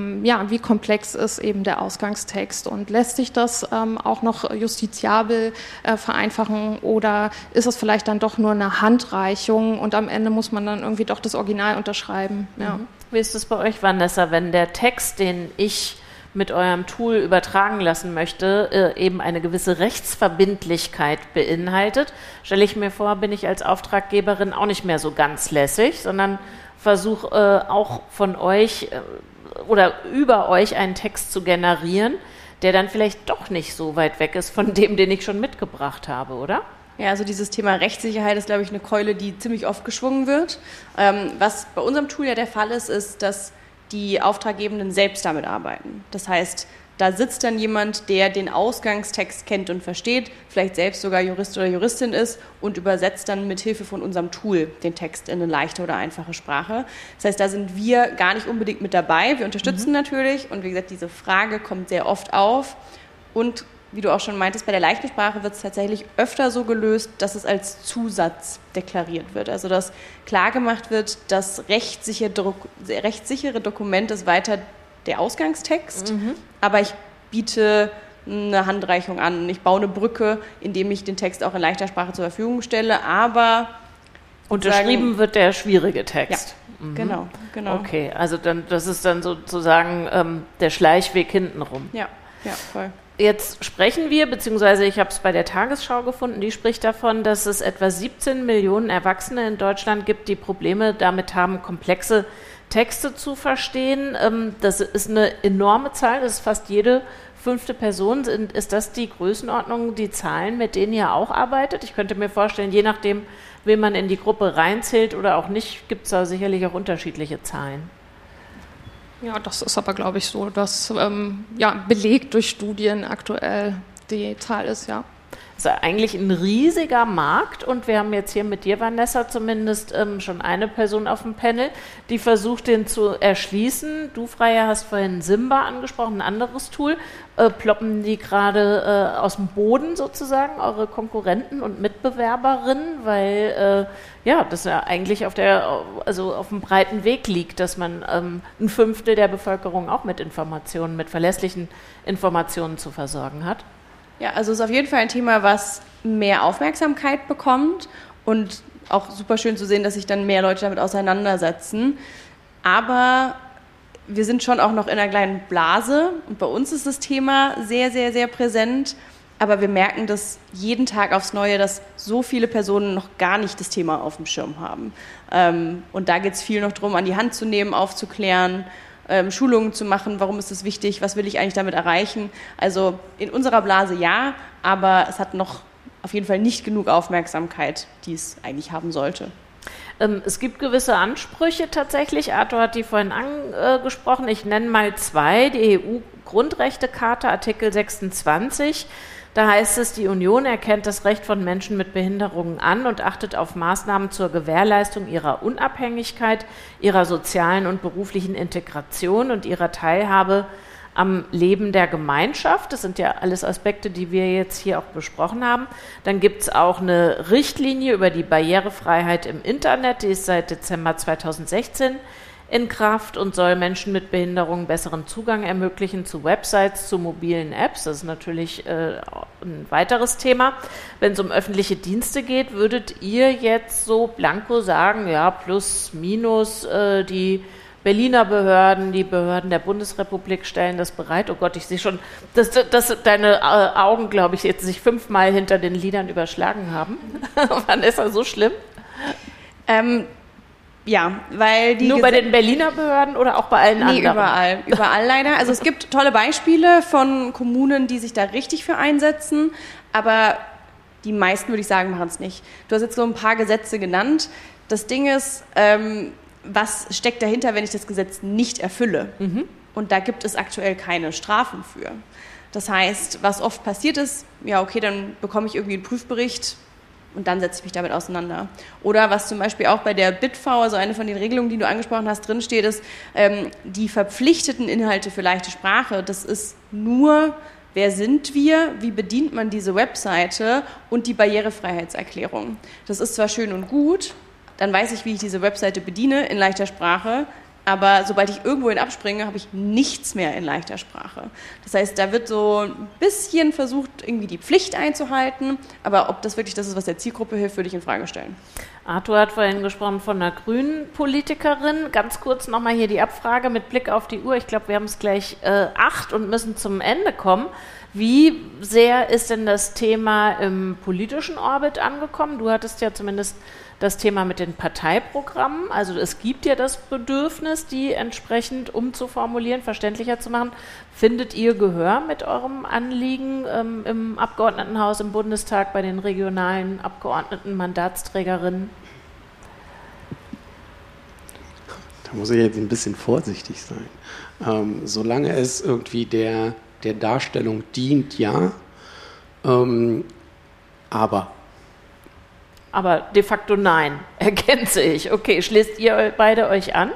komplex ist eben der Ausgangstext. Und lässt sich das auch noch justiziabel vereinfachen oder ist es vielleicht dann doch nur eine Handreichung und am Ende muss man dann irgendwie doch das Original unterschreiben. Ja.
Wie ist es bei euch, Vanessa, wenn der Text, den ich mit eurem Tool übertragen lassen möchte, eben eine gewisse Rechtsverbindlichkeit beinhaltet, stelle ich mir vor, bin ich als Auftraggeberin auch nicht mehr so ganz lässig, sondern versuche auch von euch oder über euch einen Text zu generieren, der dann vielleicht doch nicht so weit weg ist von dem, den ich schon mitgebracht habe, oder?
Ja, also dieses Thema Rechtssicherheit ist, glaube ich, eine Keule, die ziemlich oft geschwungen wird. Was bei unserem Tool ja der Fall ist, ist, dass die Auftraggebenden selbst damit arbeiten. Das heißt, da sitzt dann jemand, der den Ausgangstext kennt und versteht, vielleicht selbst sogar Jurist oder Juristin ist und übersetzt dann mit Hilfe von unserem Tool den Text in eine leichte oder einfache Sprache. Das heißt, da sind wir gar nicht unbedingt mit dabei. Wir unterstützen natürlich und wie gesagt, diese Frage kommt sehr oft auf und wie du auch schon meintest, bei der leichten Sprache wird es tatsächlich öfter so gelöst, dass es als Zusatz deklariert wird. Also dass klar gemacht wird, das rechtssichere Dokument ist weiter der Ausgangstext, aber ich biete eine Handreichung an. Ich baue eine Brücke, indem ich den Text auch in leichter Sprache zur Verfügung stelle, aber
unterschrieben wird der schwierige Text.
Ja, genau.
Okay, also dann, das ist dann sozusagen der Schleichweg hintenrum.
Ja, voll.
Jetzt sprechen wir, beziehungsweise ich habe es bei der Tagesschau gefunden, die spricht davon, dass es etwa 17 Millionen Erwachsene in Deutschland gibt, die Probleme damit haben, komplexe Texte zu verstehen. Das ist eine enorme Zahl, das ist fast jede 5. Person. Ist das die Größenordnung, die Zahlen, mit denen ihr auch arbeitet? Ich könnte mir vorstellen, je nachdem, wen man in die Gruppe reinzählt oder auch nicht, gibt es da sicherlich auch unterschiedliche Zahlen.
Ja, das ist aber, glaube ich, so, dass belegt durch Studien aktuell die Zahl ist, ja.
Das ist eigentlich ein riesiger Markt und wir haben jetzt hier mit dir, Vanessa, zumindest schon eine Person auf dem Panel, die versucht, den zu erschließen. Du, Freya, hast vorhin Simba angesprochen, ein anderes Tool. Ploppen die gerade aus dem Boden sozusagen, eure Konkurrenten und Mitbewerberinnen, weil das ja eigentlich auf dem breiten Weg liegt, dass man ein Fünftel der Bevölkerung auch mit Informationen, mit verlässlichen Informationen zu versorgen hat.
Ja, also es ist auf jeden Fall ein Thema, was mehr Aufmerksamkeit bekommt und auch super schön zu sehen, dass sich dann mehr Leute damit auseinandersetzen. Aber wir sind schon auch noch in einer kleinen Blase und bei uns ist das Thema sehr, sehr, sehr präsent. Aber wir merken das jeden Tag aufs Neue, dass so viele Personen noch gar nicht das Thema auf dem Schirm haben. Und da geht es viel noch darum, an die Hand zu nehmen, aufzuklären, Schulungen zu machen, warum ist das wichtig, was will ich eigentlich damit erreichen. Also in unserer Blase ja, aber es hat noch auf jeden Fall nicht genug Aufmerksamkeit, die es eigentlich haben sollte.
Es gibt gewisse Ansprüche tatsächlich. Arthur hat die vorhin angesprochen. Ich nenne mal 2. Die EU-Grundrechtecharta, Artikel 26. Da heißt es, die Union erkennt das Recht von Menschen mit Behinderungen an und achtet auf Maßnahmen zur Gewährleistung ihrer Unabhängigkeit, ihrer sozialen und beruflichen Integration und ihrer Teilhabe am Leben der Gemeinschaft. Das sind ja alles Aspekte, die wir jetzt hier auch besprochen haben. Dann gibt es auch eine Richtlinie über die Barrierefreiheit im Internet, die ist seit Dezember 2016 in Kraft und soll Menschen mit Behinderungen besseren Zugang ermöglichen zu Websites, zu mobilen Apps. Das ist natürlich ein weiteres Thema. Wenn es um öffentliche Dienste geht, würdet ihr jetzt so blanko sagen, ja, plus, minus, die Berliner Behörden, die Behörden der Bundesrepublik stellen das bereit. Oh Gott, ich sehe schon, dass deine Augen, glaube ich, jetzt sich 5-mal hinter den Lidern überschlagen haben. Vanessa, so schlimm?
Ja, weil die...
Nur bei den Berliner Behörden oder auch bei allen anderen?
Nee, überall leider. Also es gibt tolle Beispiele von Kommunen, die sich da richtig für einsetzen, aber die meisten, würde ich sagen, machen es nicht. Du hast jetzt so ein paar Gesetze genannt. Das Ding ist, was steckt dahinter, wenn ich das Gesetz nicht erfülle? Und da gibt es aktuell keine Strafen für. Das heißt, was oft passiert ist, ja okay, dann bekomme ich irgendwie einen Prüfbericht, und dann setze ich mich damit auseinander. Oder was zum Beispiel auch bei der BitV, also eine von den Regelungen, die du angesprochen hast, drinsteht, ist, die verpflichteten Inhalte für leichte Sprache. Das ist nur, wer sind wir, wie bedient man diese Webseite und die Barrierefreiheitserklärung. Das ist zwar schön und gut, dann weiß ich, wie ich diese Webseite bediene in leichter Sprache, aber sobald ich irgendwohin abspringe, habe ich nichts mehr in leichter Sprache. Das heißt, da wird so ein bisschen versucht, irgendwie die Pflicht einzuhalten, aber ob das wirklich das ist, was der Zielgruppe hilft, würde ich in Frage stellen.
Arthur hat vorhin gesprochen von einer grünen Politikerin. Ganz kurz nochmal hier die Abfrage mit Blick auf die Uhr. Ich glaube, wir haben es gleich 8 und müssen zum Ende kommen. Wie sehr ist denn das Thema im politischen Orbit angekommen? Du hattest ja zumindest das Thema mit den Parteiprogrammen. Also es gibt ja das Bedürfnis, die entsprechend umzuformulieren, verständlicher zu machen. Findet ihr Gehör mit eurem Anliegen im Abgeordnetenhaus, im Bundestag, bei den regionalen Abgeordneten, Mandatsträgerinnen?
Da muss ich jetzt ein bisschen vorsichtig sein. Solange es irgendwie der Darstellung dient, ja.
Aber de facto nein, ergänze ich. Okay, schließt ihr beide euch an?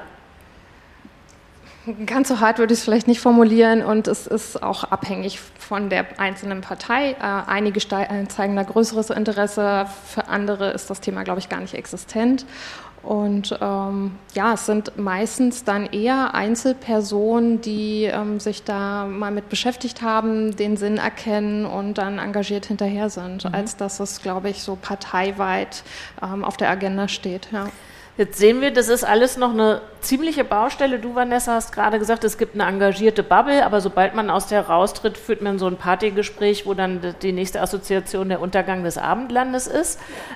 Ganz so hart würde ich es vielleicht nicht formulieren und es ist auch abhängig von der einzelnen Partei. Einige zeigen da größeres Interesse, für andere ist das Thema, glaube ich, gar nicht existent. Und es sind meistens dann eher Einzelpersonen, die sich da mal mit beschäftigt haben, den Sinn erkennen und dann engagiert hinterher sind, als dass es, glaube ich, so parteiweit auf der Agenda steht. Ja.
Jetzt sehen wir, das ist alles noch eine ziemliche Baustelle. Du, Vanessa, hast gerade gesagt, es gibt eine engagierte Bubble, aber sobald man aus der raustritt, führt man so ein Partygespräch, wo dann die nächste Assoziation der Untergang des Abendlandes ist.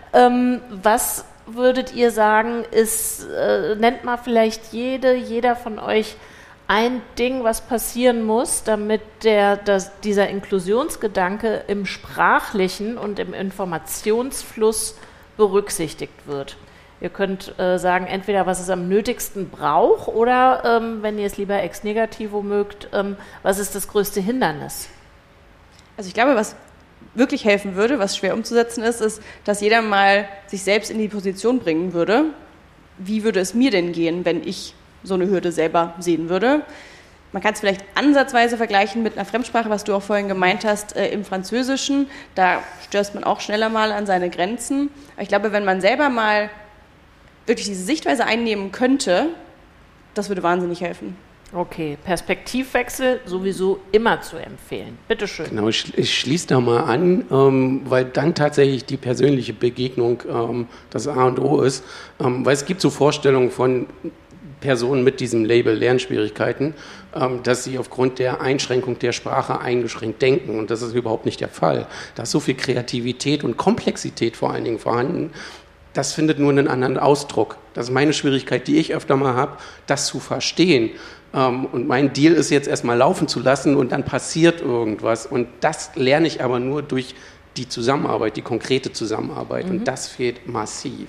Was würdet ihr sagen, nennt mal vielleicht jeder von euch ein Ding, was passieren muss, damit dieser Inklusionsgedanke im sprachlichen und im Informationsfluss berücksichtigt wird? Ihr könnt sagen, entweder was es am nötigsten braucht oder, wenn ihr es lieber ex negativo mögt, was ist das größte Hindernis?
Also ich glaube, was wirklich helfen würde, was schwer umzusetzen ist, dass jeder mal sich selbst in die Position bringen würde. Wie würde es mir denn gehen, wenn ich so eine Hürde selber sehen würde? Man kann es vielleicht ansatzweise vergleichen mit einer Fremdsprache, was du auch vorhin gemeint hast, im Französischen. Da stößt man auch schneller mal an seine Grenzen. Aber ich glaube, wenn man selber mal wirklich diese Sichtweise einnehmen könnte, das würde wahnsinnig helfen.
Okay, Perspektivwechsel sowieso immer zu empfehlen. Bitte schön.
Genau, ich schließe da mal an, weil dann tatsächlich die persönliche Begegnung das A und O ist. Weil es gibt so Vorstellungen von Personen mit diesem Label Lernschwierigkeiten, dass sie aufgrund der Einschränkung der Sprache eingeschränkt denken. Und das ist überhaupt nicht der Fall. Da ist so viel Kreativität und Komplexität vor allen Dingen vorhanden. Das findet nur einen anderen Ausdruck. Das ist meine Schwierigkeit, die ich öfter mal habe, das zu verstehen. Und mein Deal ist jetzt erstmal laufen zu lassen und dann passiert irgendwas. Und das lerne ich aber nur durch die Zusammenarbeit, die konkrete Zusammenarbeit. Und das fehlt massiv.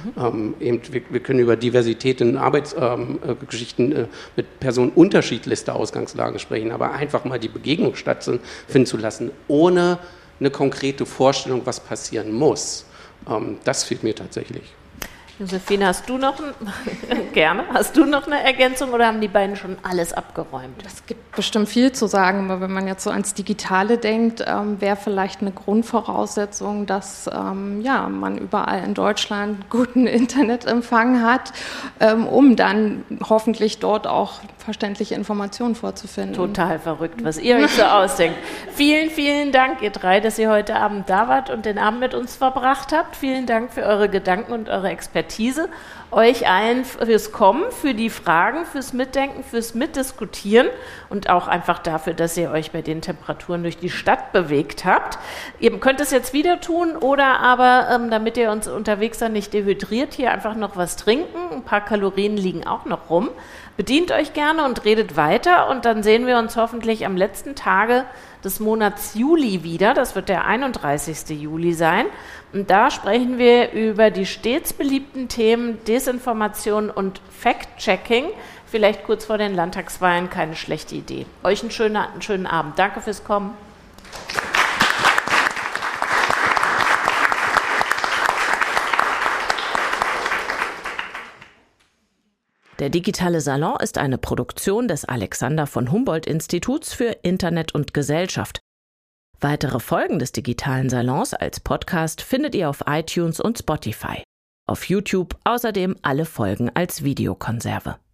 Wir können über Diversität in Arbeitsgeschichten mit Personen unterschiedlichster Ausgangslagen sprechen, aber einfach mal die Begegnung stattfinden zu lassen, ohne eine konkrete Vorstellung, was passieren muss. Das fehlt mir tatsächlich.
Josephine, hast du noch eine Ergänzung oder haben die beiden schon alles abgeräumt?
Es gibt bestimmt viel zu sagen, aber wenn man jetzt so ans Digitale denkt, wäre vielleicht eine Grundvoraussetzung, dass man überall in Deutschland guten Internetempfang hat, um dann hoffentlich dort auch verständliche Informationen vorzufinden.
Total verrückt, was ihr euch so ausdenkt. Vielen, vielen Dank, ihr drei, dass ihr heute Abend da wart und den Abend mit uns verbracht habt. Vielen Dank für eure Gedanken und eure Expertise. Expertise. Euch allen fürs Kommen, für die Fragen, fürs Mitdenken, fürs Mitdiskutieren und auch einfach dafür, dass ihr euch bei den Temperaturen durch die Stadt bewegt habt. Ihr könnt es jetzt wieder tun oder aber, damit ihr uns unterwegs dann nicht dehydriert, hier einfach noch was trinken. Ein paar Kalorien liegen auch noch rum. Bedient euch gerne und redet weiter und dann sehen wir uns hoffentlich am letzten Tage des Monats Juli wieder. Das wird der 31. Juli sein. Und da sprechen wir über die stets beliebten Themen Desinformation und Fact-Checking. Vielleicht kurz vor den Landtagswahlen, keine schlechte Idee. Euch einen schönen Abend. Danke fürs Kommen. Der Digitale Salon ist eine Produktion des Alexander von Humboldt-Instituts für Internet und Gesellschaft. Weitere Folgen des Digitalen Salons als Podcast findet ihr auf iTunes und Spotify. Auf YouTube außerdem alle Folgen als Videokonserve.